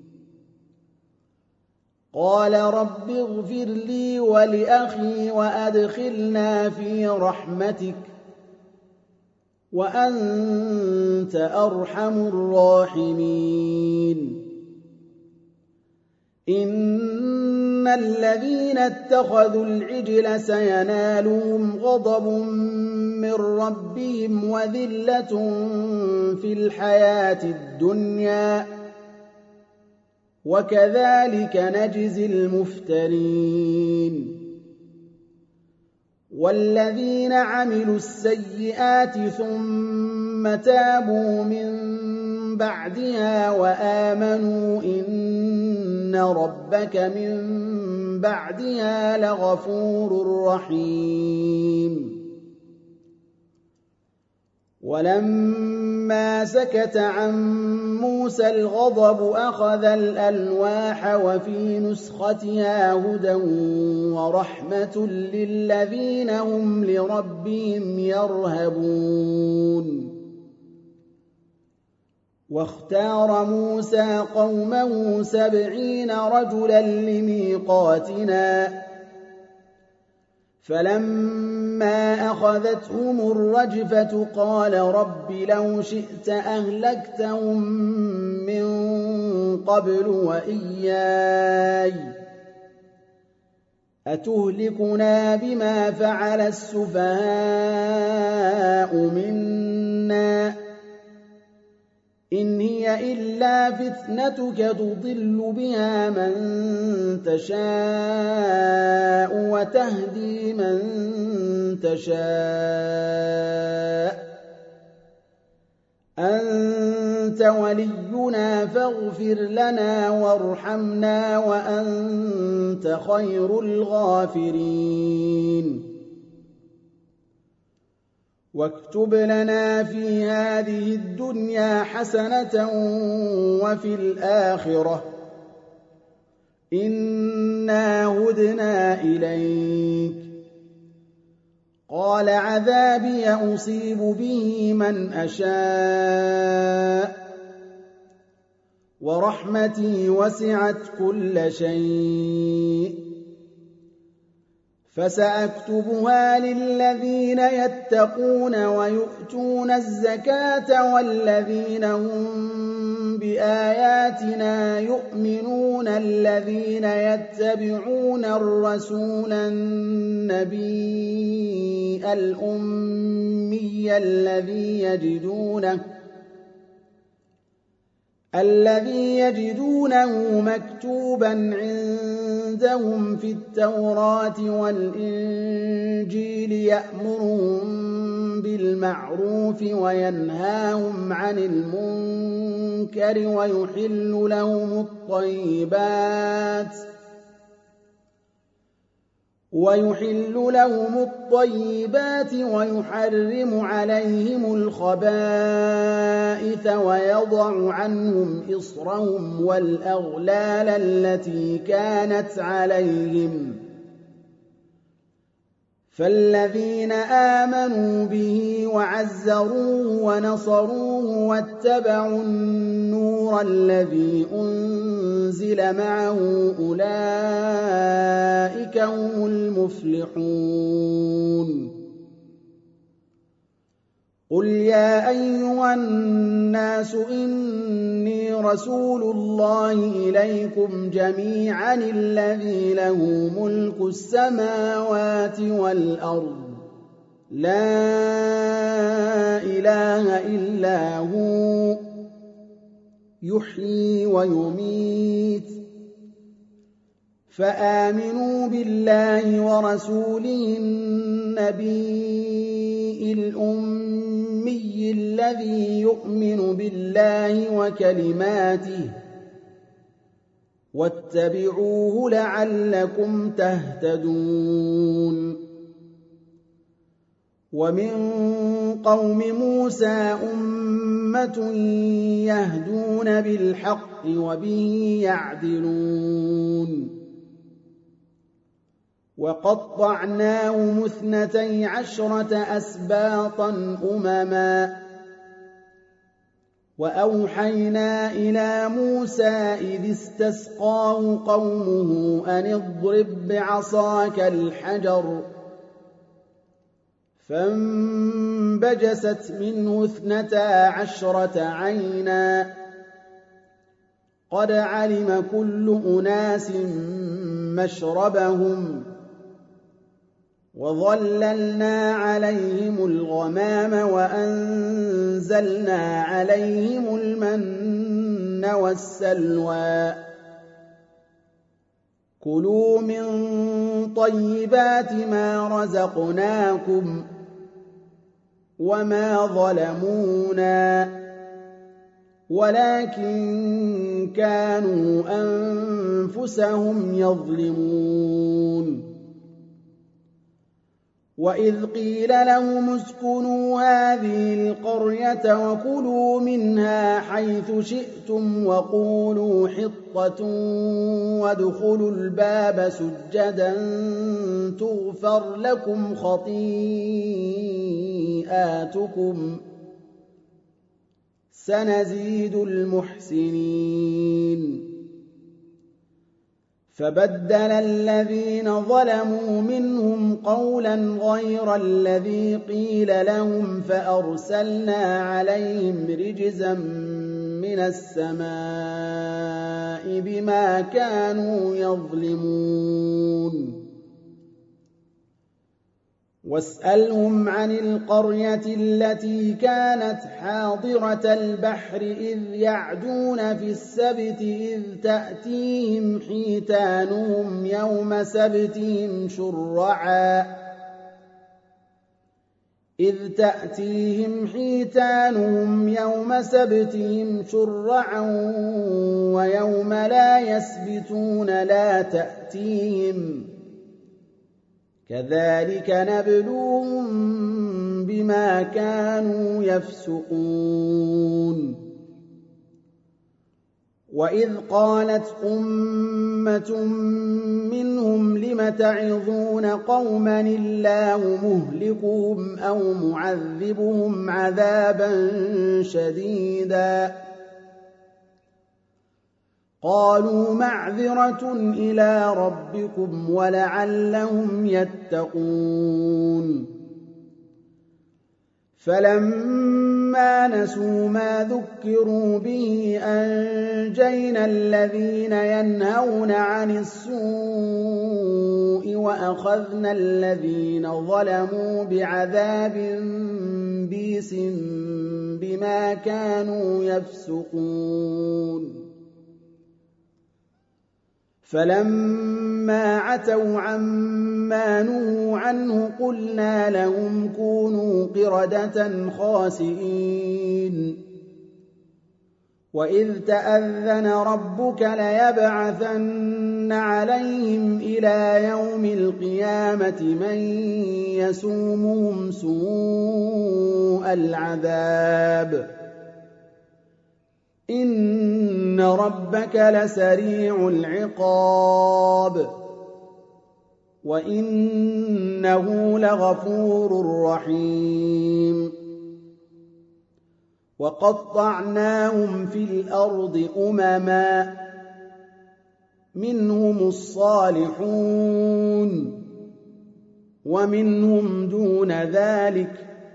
قال رب اغفر لي ولأخي وأدخلنا في رحمتك وأنت أرحم الراحمين. إن إن الذين اتخذوا العجل سينالهم غضب من ربهم وذلة في الحياة الدنيا وكذلك نجزي المفترين والذين عملوا السيئات ثم تابوا من بعدها وآمنوا إن ربك من بعدها لغفور رحيم ولما سكت عن موسى الغضب أخذ الألواح وفي نسختها هدى ورحمة للذين هم لربهم يرهبون واختار موسى قومه سبعين رجلا لميقاتنا فلما أخذتهم الرجفة قال رب لو شئت أهلكتهم من قبل وإياي أتهلكنا بما فعل السفهاء منا إن هي إلا فتنتك تضل بها من تشاء وتهدي من تشاء أنت ولينا فاغفر لنا وارحمنا وأنت خير الغافرين واكتب لنا في هذه الدنيا حسنة وفي الآخرة إنا هدنا إليك قال عذابي أصيب به من أشاء ورحمتي وسعت كل شيء فسأكتبها للذين يتقون ويؤتون الزكاة والذين هم بآياتنا يؤمنون الذين يتبعون الرسول النبي الأمي الذي يجدونه الذي يجدونه مكتوبا عندهم في التوراة والإنجيل يأمرهم بالمعروف وينهاهم عن المنكر ويحل لهم الطيبات ويحل لهم الطيبات ويحرم عليهم الخبائث ويضع عنهم إصرهم والأغلال التي كانت عليهم فالذين آمنوا به وعزروه ونصروه واتبعوا النور الذي أنزل معه أولئك هم المفلحون قل يا أيها الناس إني رسول الله إليكم جميعا الذي له ملك السماوات والأرض لا إله إلا هو يحيي ويميت فآمنوا بالله ورسوله النبي الأمي الذي يؤمن بالله وكلماته واتبعوه لعلكم تهتدون ومن قوم موسى أمة يهدون بالحق وبه يعدلون وقطعناهم اثنتي عشرة أسباطا أمما وأوحينا إلى موسى إذ استسقاه قومه أن اضرب بعصاك الحجر فانبجست منه اثنتا عشرة عينا قد علم كل أناس مشربهم وظللنا عليهم الغمام وأنزلنا عليهم المن والسلوى كلوا من طيبات ما رزقناكم وما ظلمونا ولكن كانوا أنفسهم يظلمون وإذ قيل لهم اسكنوا هذه القرية وكلوا منها حيث شئتم وقولوا حطة وادخلوا الباب سجدا تغفر لكم خطيئاتكم سنزيد المحسنين فبدل الذين ظلموا منهم قولا غير الذي قيل لهم فأرسلنا عليهم رجزا من السماء بما كانوا يظلمون واسألهم عن القرية التي كانت حاضرة البحر إذ يعدون في السبت إذ تأتيهم حيتانهم يوم سبتهم شرعا إذ تأتيهم حيتانهم يوم سبتهم شرعا ويوم لا يسبتون لا تأتيهم كذلك نبلوهم بما كانوا يفسقون وإذ قالت أمة منهم لم تعظون قوما الله مهلكهم أو معذبهم عذابا شديدا قالوا معذرة إلى ربكم ولعلهم يتقون فلما نسوا ما ذكروا به أنجينا الذين ينهون عن السوء وأخذنا الذين ظلموا بعذاب بئيس بما كانوا يفسقون فلما عتوا عما نهوا عنه قلنا لهم كونوا قردة خاسئين وإذ تأذن ربك ليبعثن عليهم إلى يوم القيامة من يسومهم سوء العذاب إن ربك لسريع العقاب وإنه لغفور رحيم وقطعناهم في الأرض أمما منهم الصالحون ومنهم دون ذلك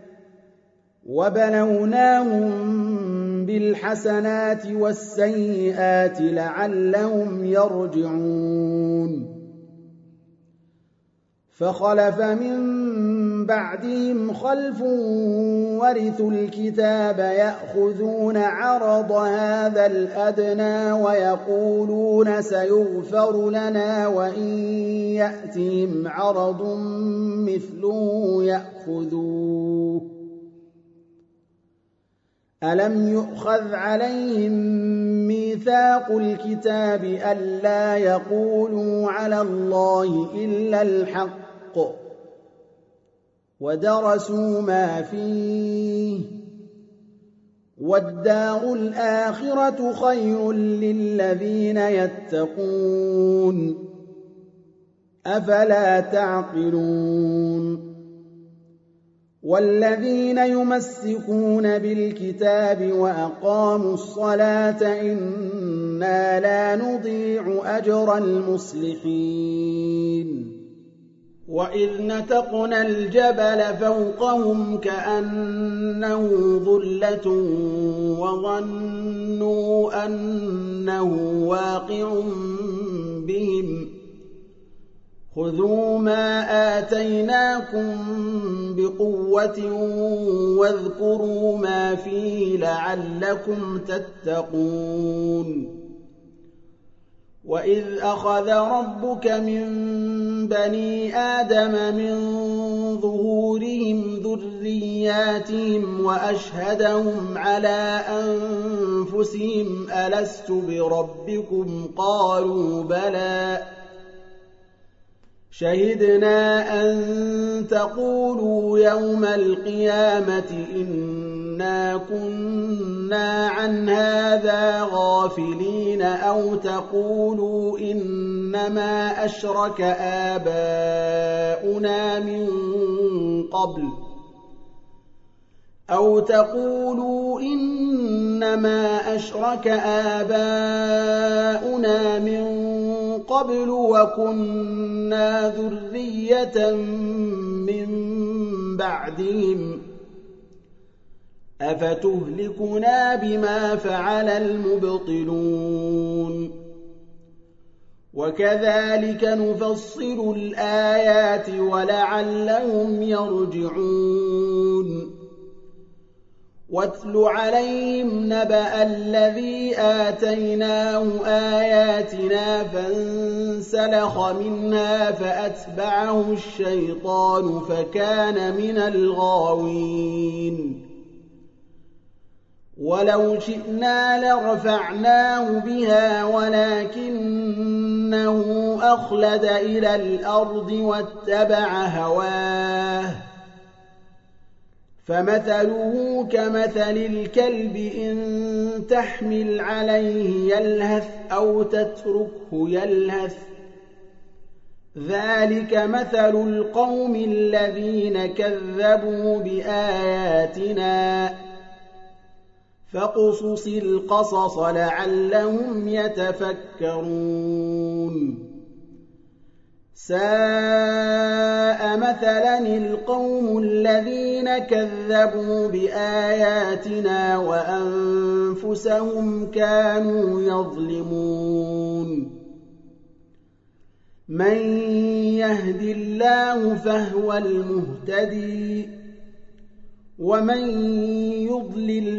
وبلوناهم بالحسنات والسيئات لعلهم يرجعون فخلف من بعدهم خلف ورثوا الكتاب يأخذون عرض هذا الأدنى ويقولون سيغفر لنا وإن يأتهم عرض مثله يأخذوه ألم يؤخذ عليهم ميثاق الكتاب ألا يقولوا على الله إلا الحق ودرسوا ما فيه والدار الآخرة خير للذين يتقون أفلا تعقلون والذين يمسكون بالكتاب وأقاموا الصلاة إنا لا نضيع أجر المصلحين وإذ نتقنا الجبل فوقهم كأنه ظلة وظنوا أنه واقع بهم خذوا ما آتيناكم بقوة واذكروا ما فيه لعلكم تتقون وإذ أخذ ربك من بني آدم من ظهورهم ذرياتهم وأشهدهم على أنفسهم ألست بربكم قالوا بلى شهدنا أن تقولوا يوم القيامة إنا كنا عن هذا غافلين أو تقولوا إنما أشرك آباؤنا من قبل أو تقولوا إنما أشرك آباؤنا من قبل وكنا ذرية من بعدهم أفتهلكنا بما فعل المبطلون وكذلك نفصل الآيات ولعلهم يرجعون واتل عليهم نبأ الذي آتيناه آياتنا فانسلخ منها فأتبعه الشيطان فكان من الغاوين ولو شئنا لرفعناه بها ولكنه أخلد إلى الأرض واتبع هواه فمثله كمثل الكلب إن تحمل عليه يلهث أو تتركه يلهث ذلك مثل القوم الذين كذبوا بآياتنا فاقصص القصص لعلهم يتفكرون ساء مثلا القوم الذين كذبوا بآياتنا وأنفسهم كانوا يظلمون من يهد الله فهو المهتدي ومن يضلل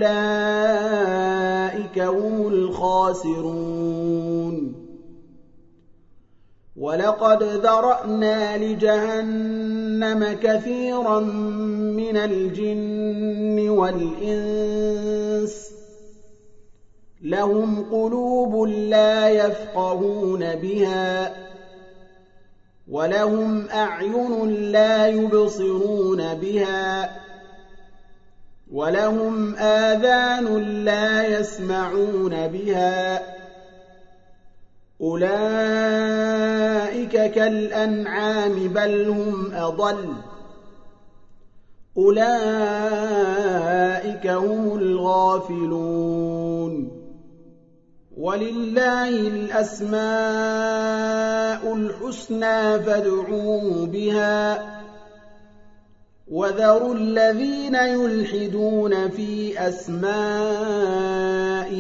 فأولئك هم الخاسرون ولقد ذرأنا لجهنم كثيرا من الجن والإنس لهم قلوب لا يفقهون بها ولهم أعين لا يبصرون بها ولهم آذان لا يسمعون بها أولئك كالأنعام بل هم أضل أولئك هم الغافلون ولله الأسماء الحسنى فادعوه بها وذروا الذين يلحدون في أسمائه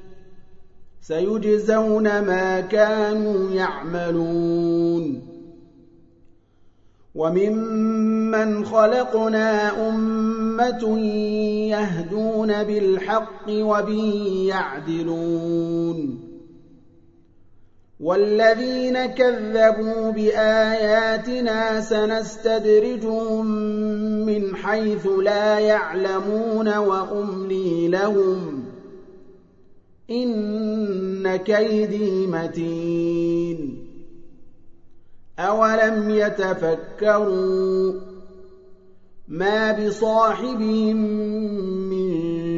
سيجزون ما كانوا يعملون وممن خلقنا أمة يهدون بالحق وبه يعدلون والذين كذبوا بآياتنا سنستدرجهم من حيث لا يعلمون وأملي لهم إن كيدي متين أولم يتفكروا ما بصاحبهم من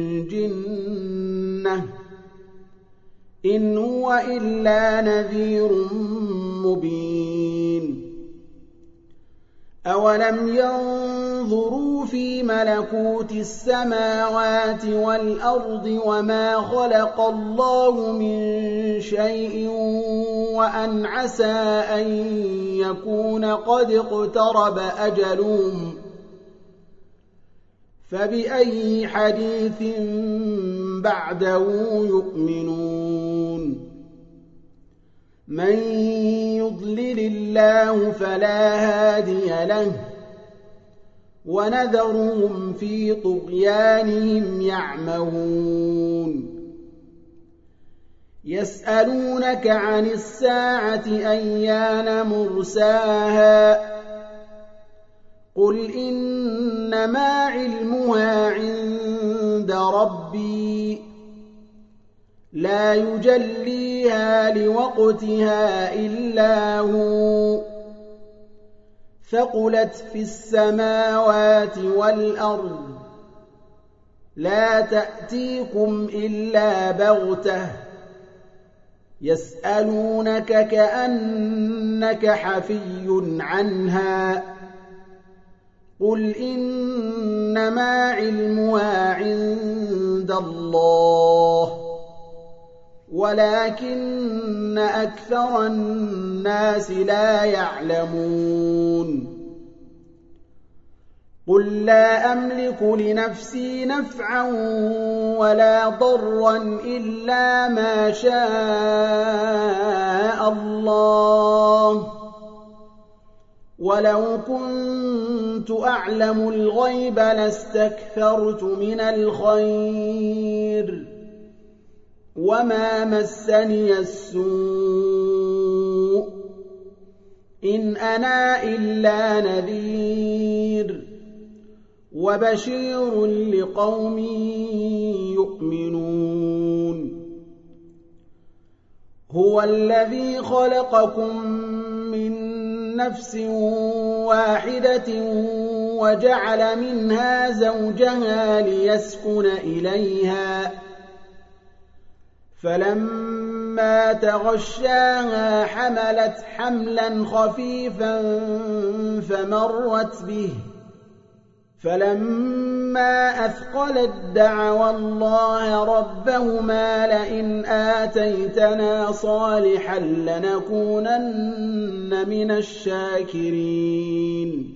جنة إن هو إلا نذير مبين أولم ينظروا انظروا في ملكوت السماوات والأرض وما خلق الله من شيء وأن عسى أن يكون قد اقترب أجلهم فبأي حديث بعده يؤمنون من يضلل الله فلا هادي له ونذرهم في طغيانهم يعمهون يسألونك عن الساعة أيان مرساها قل إنما علمها عند ربي لا يجليها لوقتها إلا هو ثقلت في السماوات والأرض لا تأتيكم إلا بغتة يسألونك كأنك حفي عنها قل إنما علمها عند الله ولكن أكثر الناس لا يعلمون قل لا أملك لنفسي نفعا ولا ضرا إلا ما شاء الله ولو كنت أعلم الغيب لاستكثرت من الخير وما مسني السوء إن أنا إلا نذير وبشير لقوم يؤمنون هو الذي خلقكم من نفس واحدة وجعل منها زوجها ليسكن إليها فلما تغشاها حملت حملا خفيفا فمرت به فلما أثقلت دعوا الله ربهما لئن آتيتنا صالحا لنكونن من الشاكرين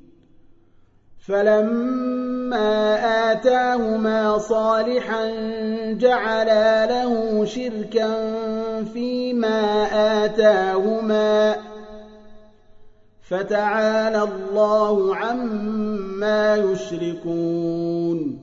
فلما آتاهما صالحا جعلا له شركا فيما آتاهما فتعالى الله عما يشركون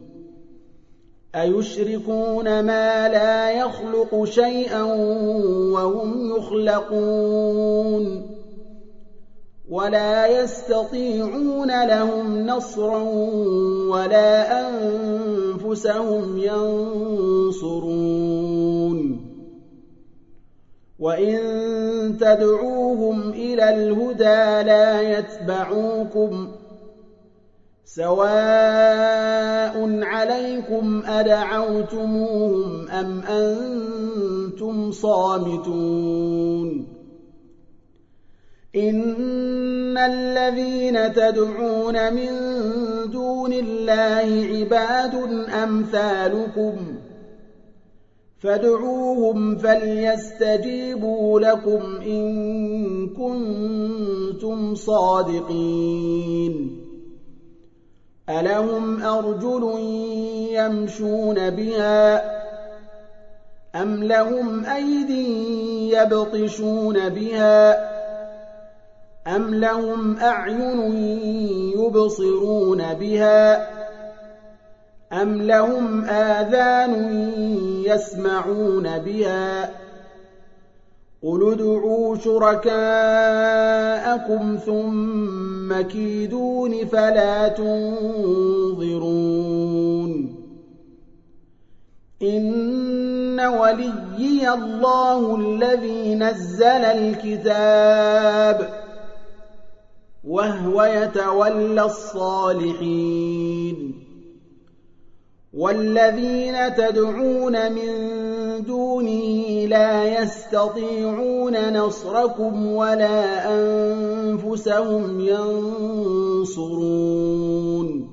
أيشركون ما لا يخلق شيئا وهم يخلقون ولا يستطيعون لهم نصرا ولا أنفسهم ينصرون وإن تدعوهم إلى الهدى لا يتبعوكم سواء عليكم أدعوتموهم أم أنتم صامتون إن الذين تدعون من دون الله عباد أمثالكم فادعوهم فليستجيبوا لكم إن كنتم صادقين ألهم أرجل يمشون بها أم لهم أيدي يبطشون بها أم لهم أعين يبصرون بها أم لهم آذان يسمعون بها قل ادعوا شركاءكم ثم كيدون فلا تنظرون إن وليي الله الذي نزل الكتاب وهو يتولى الصالحين والذين تدعون من دونه لا يستطيعون نصركم ولا أنفسهم ينصرون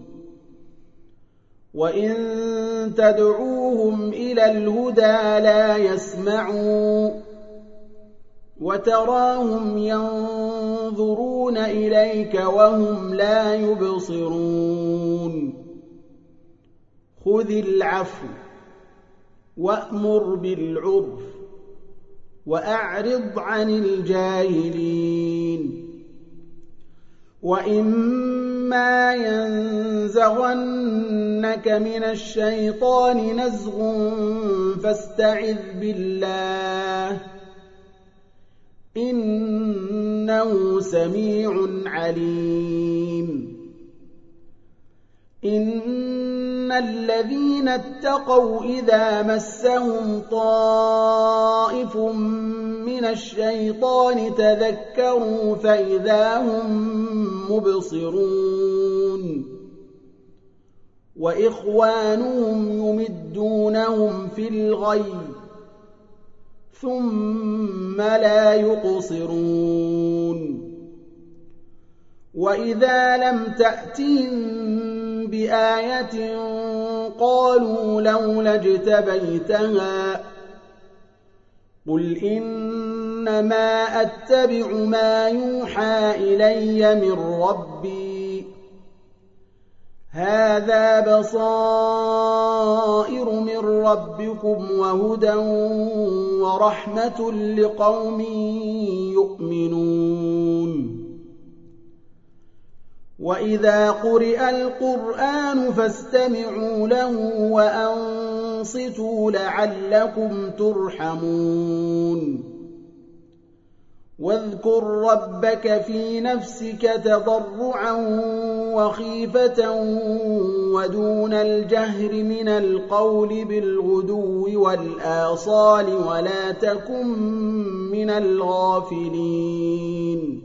وإن تدعوهم إلى الهدى لا يسمعوا وتراهم ينظرون إليك وهم لا يبصرون خذ العفو وأمر بالعرف وأعرض عن الجاهلين وإما ينزغنك من الشيطان نزغ فاستعذ بالله إنه سميع عليم إن الذين اتقوا إذا مسهم طائف من الشيطان تذكروا فإذا هم مبصرون وإخوانهم يمدونهم في الغي ثم لا يقصرون وإذا لم تأتهم بآية قالوا لولا اجتبيتها قل إنما أتبع ما يوحى إلي من ربي هذا بصائر من ربكم وهدى ورحمة لقوم يؤمنون وإذا قرئ القرآن فاستمعوا له وأنصتوا لعلكم ترحمون واذكر ربك في نفسك تضرعا وخيفة ودون الجهر من القول بالغدو والآصال ولا تكن من الغافلين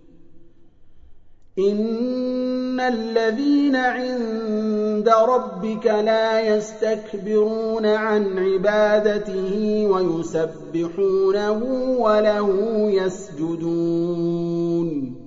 إن الذين عند ربك لا يستكبرون عن عبادته ويسبحونه وله يسجدون